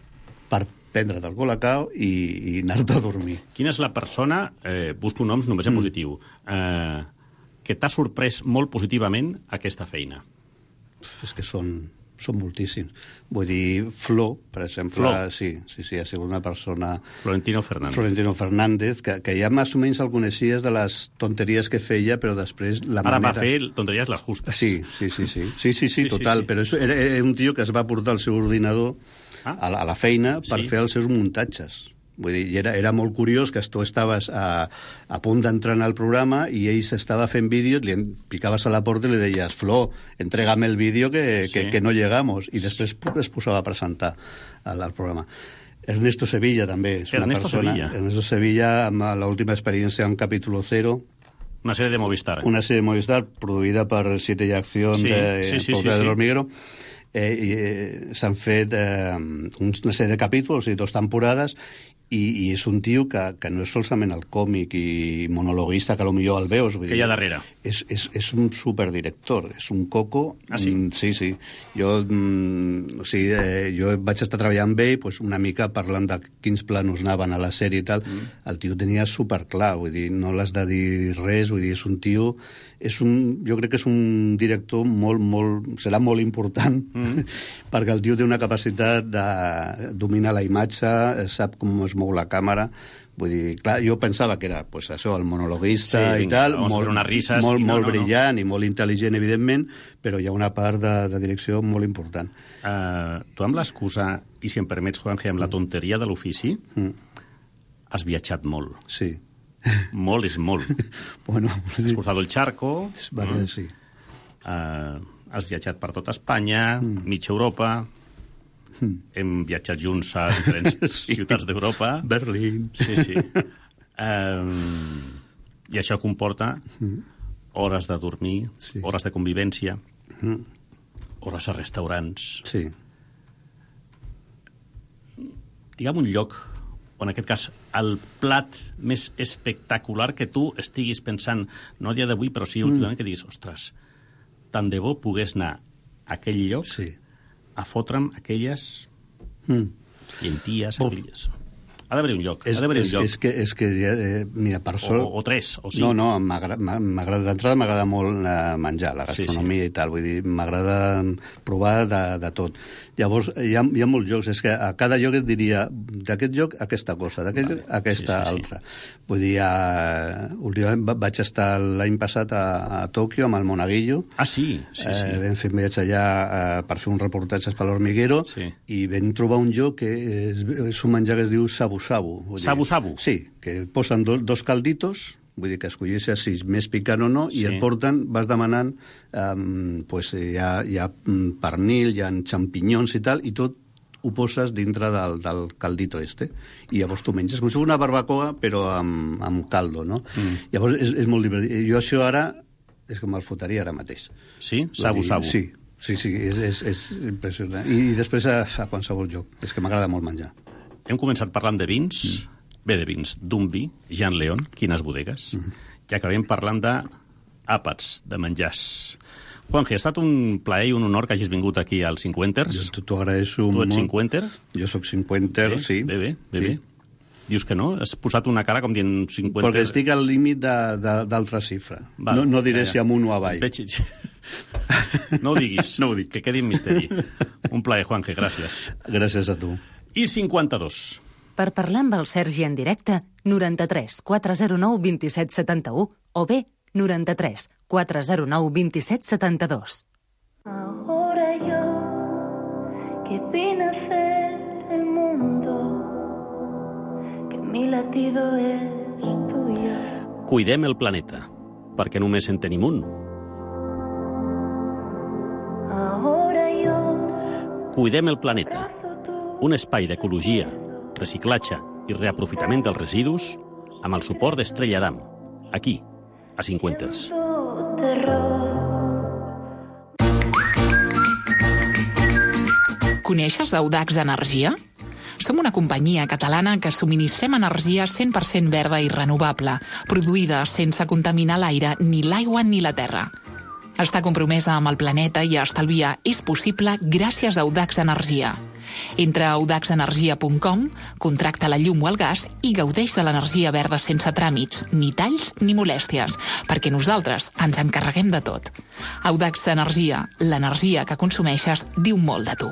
[SPEAKER 11] per prendre't el colacao i, i anar-te a dormir.
[SPEAKER 9] Quina és la persona, eh, busco noms només en mm. positiu, eh, que t'ha sorprès molt positivament aquesta feina?
[SPEAKER 11] És que són, són moltíssims. Vull dir, Flo, per exemple,
[SPEAKER 9] Flo.
[SPEAKER 11] sí, sí, sí, ha sigut una persona...
[SPEAKER 9] Florentino Fernández.
[SPEAKER 11] Florentino Fernández, que, que ja més o menys el coneixies de les tonteries que feia, però després la
[SPEAKER 9] Ara
[SPEAKER 11] manera...
[SPEAKER 9] va fer tonteries les justes.
[SPEAKER 11] Sí, sí, sí, sí, sí, sí, sí,
[SPEAKER 9] sí
[SPEAKER 11] total,
[SPEAKER 9] sí, sí.
[SPEAKER 11] però és, era, era un tio que es va portar el seu ordinador ah? a, la, a la feina per
[SPEAKER 9] sí.
[SPEAKER 11] fer els seus muntatges. Vull dir, era, era molt curiós que tu estaves a, a punt d'entrar al programa i ell s'estava fent vídeos, li picaves a la porta i li deies, Flo, entrégame el vídeo que, sí. que, que no llegamos. I després es posava a presentar al, al programa. Ernesto Sevilla també és
[SPEAKER 9] Ernesto
[SPEAKER 11] una persona...
[SPEAKER 9] Sevilla.
[SPEAKER 11] Ernesto Sevilla, amb l'última experiència en Capítulo Cero,
[SPEAKER 9] Una sèrie de Movistar.
[SPEAKER 11] Una sèrie de Movistar produïda per Siete y Acción
[SPEAKER 9] sí,
[SPEAKER 11] de
[SPEAKER 9] sí, sí,
[SPEAKER 11] Portal
[SPEAKER 9] sí,
[SPEAKER 11] del
[SPEAKER 9] sí.
[SPEAKER 11] Hormiguero. Eh, i, eh, s'han fet eh, una sèrie de capítols i dues temporades i, i és un tio que, que no és solament el còmic i monologuista que potser el veus. Vull
[SPEAKER 9] Que hi ha darrere.
[SPEAKER 11] És, és, és un superdirector, és un coco.
[SPEAKER 9] Ah, sí?
[SPEAKER 11] Mm, sí, sí. Jo, mm, o sigui, eh, jo vaig estar treballant amb ell pues, una mica parlant de quins planos anaven a la sèrie i tal. Mm. El tio tenia superclar, vull dir, no l'has de dir res, vull dir, és un tio... És un, jo crec que és un director molt, molt... serà molt important, mm. perquè el tio té una capacitat de dominar la imatge, sap com es mou la càmera. Vull dir, clar, jo pensava que era pues, això, el monologuista
[SPEAKER 9] sí,
[SPEAKER 11] i tal,
[SPEAKER 9] molt,
[SPEAKER 11] molt,
[SPEAKER 9] risses,
[SPEAKER 11] molt,
[SPEAKER 9] i no,
[SPEAKER 11] molt
[SPEAKER 9] no,
[SPEAKER 11] brillant no. i molt intel·ligent, evidentment, però hi ha una part de, de direcció molt important.
[SPEAKER 9] Uh, tu amb l'excusa, i si em permets, Juanje, amb la tonteria de l'ofici, mm. has viatjat molt.
[SPEAKER 11] Sí.
[SPEAKER 9] Molt és molt.
[SPEAKER 11] Bueno,
[SPEAKER 9] has cruzado el charco.
[SPEAKER 11] Vale, mm. sí.
[SPEAKER 9] Uh, has viatjat per tota Espanya, mm. mitja Europa... Mm. Hem viatjat junts a diferents sí. ciutats d'Europa.
[SPEAKER 11] Berlín.
[SPEAKER 9] Sí, sí. Um, I això comporta mm. hores de dormir, sí. hores de convivència, mm. hores a restaurants.
[SPEAKER 11] Sí.
[SPEAKER 9] Digue'm un lloc, o en aquest cas, el plat més espectacular que tu estiguis pensant, no a dia d'avui, però sí últimament, mm. que diguis, ostres, tant de bo pogués anar a aquell lloc...
[SPEAKER 11] Sí.
[SPEAKER 9] a fotre'm aquelles mm. llenties, aquelles... Ha d'haver un lloc,
[SPEAKER 11] és,
[SPEAKER 9] ha d'haver un lloc.
[SPEAKER 11] És que, és que eh, mira, per sort...
[SPEAKER 9] O, o tres, o cinc.
[SPEAKER 11] No, no, m'agrada d'entrada, m'agrada molt eh, menjar, la gastronomia sí, sí. i tal, vull dir, m'agrada provar de, de tot. Llavors, hi ha, hi ha molts llocs, és que a cada lloc et diria, d'aquest lloc, aquesta cosa, d'aquest vale. lloc, aquesta sí, sí, altra. Sí. Vull dir, a, últimament vaig estar l'any passat a, a Tòquio amb el Monaguillo.
[SPEAKER 9] Ah, sí? Sí, sí.
[SPEAKER 11] Eh, vam fer un viatge allà eh, per fer uns reportatges per l'Hormiguero sí. i vam trobar un lloc que és, és un menjar que es diu sabu-sabu.
[SPEAKER 9] Sabu-sabu?
[SPEAKER 11] Sí, que posen do, dos calditos, vull dir que escollissis si és més picant o no, sí. i et porten, vas demanant, um, pues, hi, ha, hi ha pernil, hi ha xampinyons i tal, i tot ho poses dintre del, del caldito este. I llavors tu menges com si fos una barbacoa, però amb, amb caldo, no? Mm. Llavors és, és molt divertit. Jo això ara és que me'l fotria ara mateix.
[SPEAKER 9] Sí? Sabu-sabu?
[SPEAKER 11] Sí, sí, sí, és, és, és impressionant. I, i després a, a qualsevol lloc. És que m'agrada molt menjar.
[SPEAKER 9] Hem començat parlant de vins, mm. bé de vins, d'un vi, Jean León, quines bodegues, mm. i acabem parlant d'àpats, de menjars. Juanje, ha estat un plaer i un honor que hagis vingut aquí als Cinquenters.
[SPEAKER 11] Jo t'ho agraeixo molt.
[SPEAKER 9] Tu ets cinquenter?
[SPEAKER 11] Jo soc cinquenter,
[SPEAKER 9] bé,
[SPEAKER 11] sí.
[SPEAKER 9] Bé, bé, bé,
[SPEAKER 11] sí.
[SPEAKER 9] bé. Dius que no? Has posat una cara com dient cinquanta...
[SPEAKER 11] Perquè estic al límit d'altra xifra. Vale, no, no diré ja, ja. si amunt o avall.
[SPEAKER 9] Veig... No ho diguis,
[SPEAKER 11] no ho dic.
[SPEAKER 9] Que quedi en misteri. Un plaer, Juanje, gràcies.
[SPEAKER 11] Gràcies a tu.
[SPEAKER 9] I cinquanta-dos.
[SPEAKER 5] Per parlar amb el Sergi en directe, noranta-tres quatre zero nou dos set set u o bé noranta-tres quatre zero nou dos set set dos.
[SPEAKER 12] Ahora yo, que vine a ser el mundo, que mi latido es tuyo.
[SPEAKER 9] Cuidem el planeta, perquè només en tenim un.
[SPEAKER 12] Ahora yo,
[SPEAKER 9] Cuidem el planeta, un espai d'ecologia, reciclatge i reaprofitament dels residus amb el suport d'Estrella Damm, aquí, a Cinquenters.
[SPEAKER 2] Coneixes Audax Energia? Som una companyia catalana que subministrem energia cent per cent verda i renovable, produïda sense contaminar l'aire, ni l'aigua ni la terra. Està compromesa amb el planeta i estalviar és possible gràcies a Audax Energia. Entra a audax energia punt com, contracta la llum o el gas i gaudeix de l'energia verda sense tràmits, ni talls ni molèsties, perquè nosaltres ens encarreguem de tot. Audax Energia, l'energia que consumeixes diu molt de tu.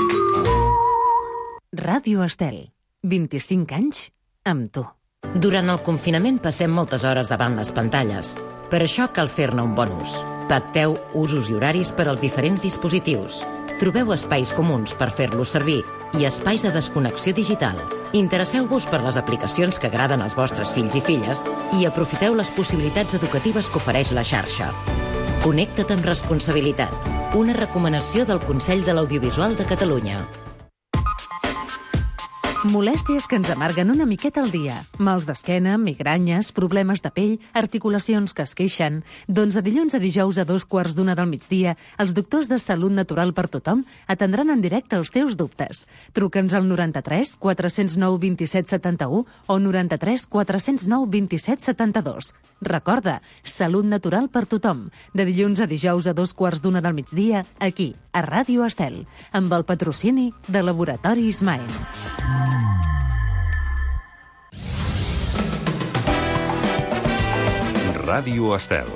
[SPEAKER 5] Ràdio Estel, vint-i-cinc anys amb tu.
[SPEAKER 13] Durant el confinament passem moltes hores davant les pantalles. Per això cal fer-ne un bon ús. Pacteu usos i horaris per als diferents dispositius. Trobeu espais comuns per fer-los servir i espais de desconnexió digital. Interesseu-vos per les aplicacions que agraden als vostres fills i filles i aprofiteu les possibilitats educatives que ofereix la xarxa. Connecta't amb responsabilitat. Una recomanació del Consell de l'Audiovisual de Catalunya.
[SPEAKER 5] Molèsties que ens amarguen una miqueta al dia. Mals d'esquena, migranyes, problemes de pell, articulacions que es queixen. Doncs de dilluns a dijous a dos quarts d'una del migdia, els doctors de Salut Natural per Tothom atendran en directe els teus dubtes. Truca'ns al noranta-tres quatre zero nou vint set setanta-u o noranta-tres quatre zero nou vint set setanta-dos. Recorda, Salut Natural per Tothom. De dilluns a dijous a dos quarts d'una del migdia, aquí, a Ràdio Estel, amb el patrocini de Laboratori Ismael.
[SPEAKER 1] Ràdio Estel.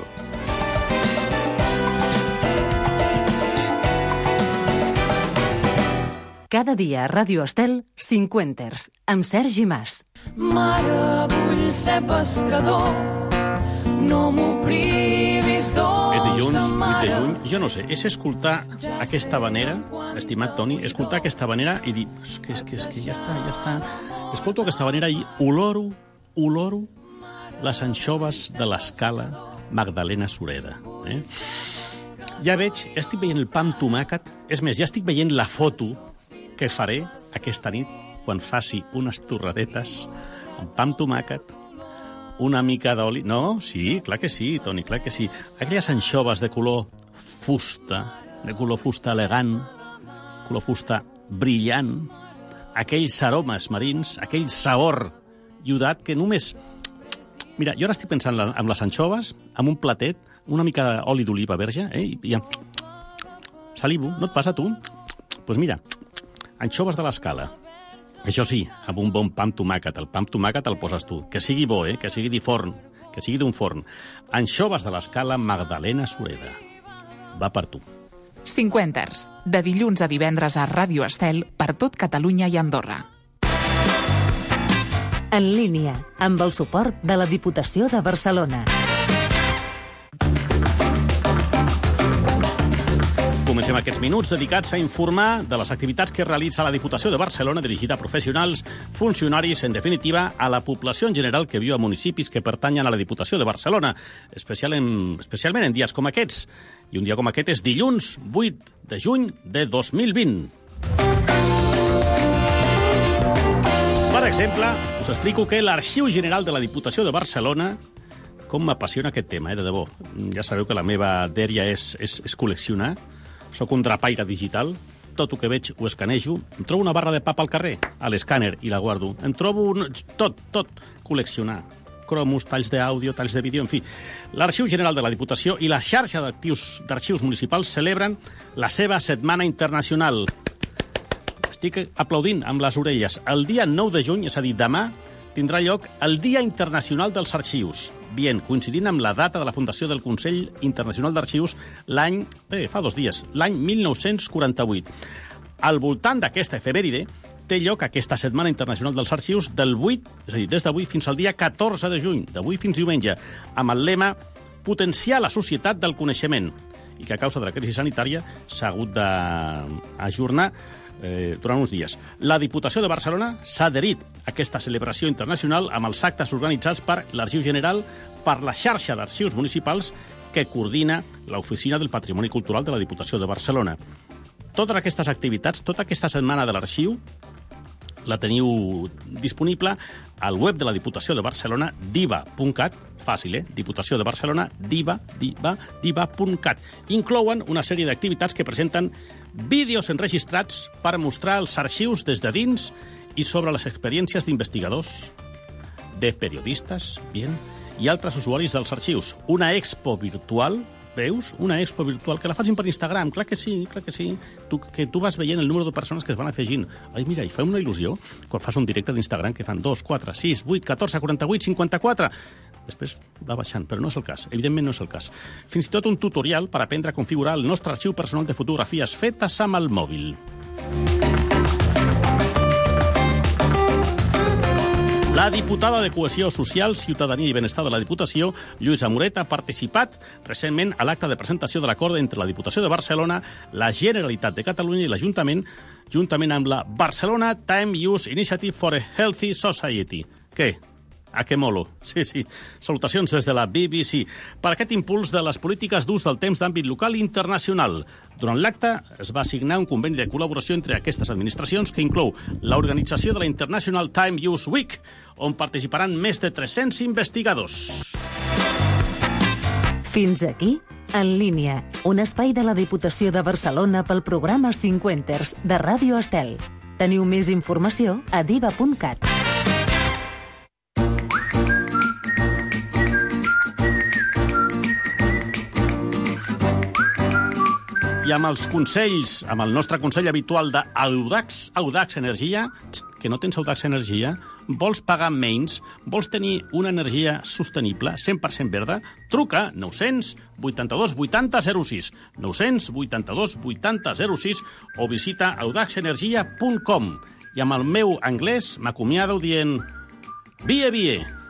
[SPEAKER 5] Cada dia a Ràdio Estel, Cinquenters, amb Sergi Mas.
[SPEAKER 14] Mare, vull ser pescador, no m'ho privis, dolça
[SPEAKER 9] És dilluns, vuit de
[SPEAKER 14] mare.
[SPEAKER 9] juny. Jo no sé, és escoltar aquesta vanera, estimat Toni, escoltar aquesta vanera i dir, és que, és que, és que ja està, ja està. Escolto aquesta vanera i oloro, oloro les anxoves de l'escala Magdalena Sureda. Eh? Ja veig, ja estic veient el pa amb tomàquet. És més, ja estic veient la foto que faré aquesta nit quan faci unes torradetes amb pa amb tomàquet, una mica d'oli... No, sí, clar que sí, Toni, clar que sí. Aquelles anxoves de color fusta, de color fusta elegant, color fusta brillant, aquells aromes marins, aquell sabor iudat que només... Mira, jo ara estic pensant en les anxoves, amb un platet, una mica d'oli d'oliva verge, eh? I ja... Salivo, no et passa, tu? Doncs pues mira, anxoves de l'escala. Això sí, amb un bon pa amb tomàquet. El pa amb tomàquet el poses tu. Que sigui bo, eh? Que sigui de forn, que sigui d'un forn. Anxoves de l'escala Magdalena Sureda. Va per tu.
[SPEAKER 2] Cinquenters, de dilluns a divendres a Ràdio Estel per tot Catalunya i Andorra.
[SPEAKER 5] En línia, amb el suport de la Diputació de Barcelona.
[SPEAKER 9] Comencem aquests minuts dedicats a informar de les activitats que realitza la Diputació de Barcelona dirigida a professionals, funcionaris, en definitiva, a la població en general que viu a municipis que pertanyen a la Diputació de Barcelona, especial en, especialment en dies com aquests. I un dia com aquest és dilluns vuit de juny de dos mil vint. Per exemple, us explico que l'Arxiu General de la Diputació de Barcelona... Com m'apassiona aquest tema, eh, de debò. Ja sabeu que la meva dèria és, és, és col·leccionar. Soc un drapaire digital. Tot el que veig ho escanejo. Em trobo una barra de papa al carrer, a l'escàner, i la guardo. Em trobo un... tot, tot. Col·leccionar. Cromos, talls d'àudio, talls de vídeo, en fi. L'Arxiu General de la Diputació i la xarxa d'arxius municipals celebren la seva Setmana Internacional. Estic aplaudint amb les orelles. El dia nou de juny, és a dir, demà, tindrà lloc el Dia Internacional dels Arxius. Bien, coincidint amb la data de la fundació del Consell Internacional d'Arxius l'any... Eh, fa dos dies, l'any mil nou-cents quaranta-vuit. Al voltant d'aquesta efemèride té lloc aquesta Setmana Internacional dels Arxius del vuit, és a dir, des d'avui fins al dia catorze de juny, d'avui fins diumenge, amb el lema Potenciar la societat del coneixement, i que a causa de la crisi sanitària s'ha hagut d'ajornar Eh, durant uns dies. La Diputació de Barcelona s'ha adherit a aquesta celebració internacional amb els actes organitzats per l'Arxiu General per la xarxa d'arxius municipals que coordina l'Oficina del Patrimoni Cultural de la Diputació de Barcelona. Totes aquestes activitats, tota aquesta setmana de l'arxiu, la teniu disponible al web de la Diputació de Barcelona, diva punt cat, fàcil, eh? Diputació de Barcelona, diva, diva, diva punt cat. Inclouen una sèrie d'activitats que presenten vídeos enregistrats per mostrar els arxius des de dins i sobre les experiències d'investigadors, de periodistes, bien, i altres usuaris dels arxius. Una expo virtual, veus? Una expo virtual, que la facin per Instagram, clar que sí, clar que sí. Tu, que tu vas veient el número de persones que es van afegint. Ai, mira, i fa una il·lusió quan fas un directe d'Instagram que fan dos, quatre, sis, vuit, catorze, quaranta-vuit, cinquanta-quatre... Després va baixant, però no és el cas. Evidentment no és el cas. Fins i tot un tutorial per aprendre a configurar el nostre arxiu personal de fotografies fetes amb el mòbil. La diputada de Cohesió Social, Ciutadania i Benestar de la Diputació, Lluïsa Moret, ha participat recentment a l'acte de presentació de l'acord entre la Diputació de Barcelona, la Generalitat de Catalunya i l'Ajuntament, juntament amb la Barcelona Time Use Initiative for a Healthy Society. Què? A que molo. Sí, sí. Salutacions des de la B B C. Per aquest impuls de les polítiques d'ús del temps d'àmbit local i internacional. Durant l'acte es va signar un conveni de col·laboració entre aquestes administracions que inclou l'organització de la International Time Use Week, on participaran més de tres-cents investigadors.
[SPEAKER 5] Fins aquí, En línia, un espai de la Diputació de Barcelona pel programa Cinquenters de Ràdio Estel. Teniu més informació a diva punt cat.
[SPEAKER 9] I amb els consells, amb el nostre consell habitual d'Audax, Audax Energia, que no tens Audax Energia, vols pagar menys, vols tenir una energia sostenible, cent per cent verda, truca nou-cents vuitanta-dos vuitanta zero sis, nou-cents vuitanta-dos vuitanta zero sis o visita audax energia punt com. I amb el meu anglès m'acomiado dient vie, vie.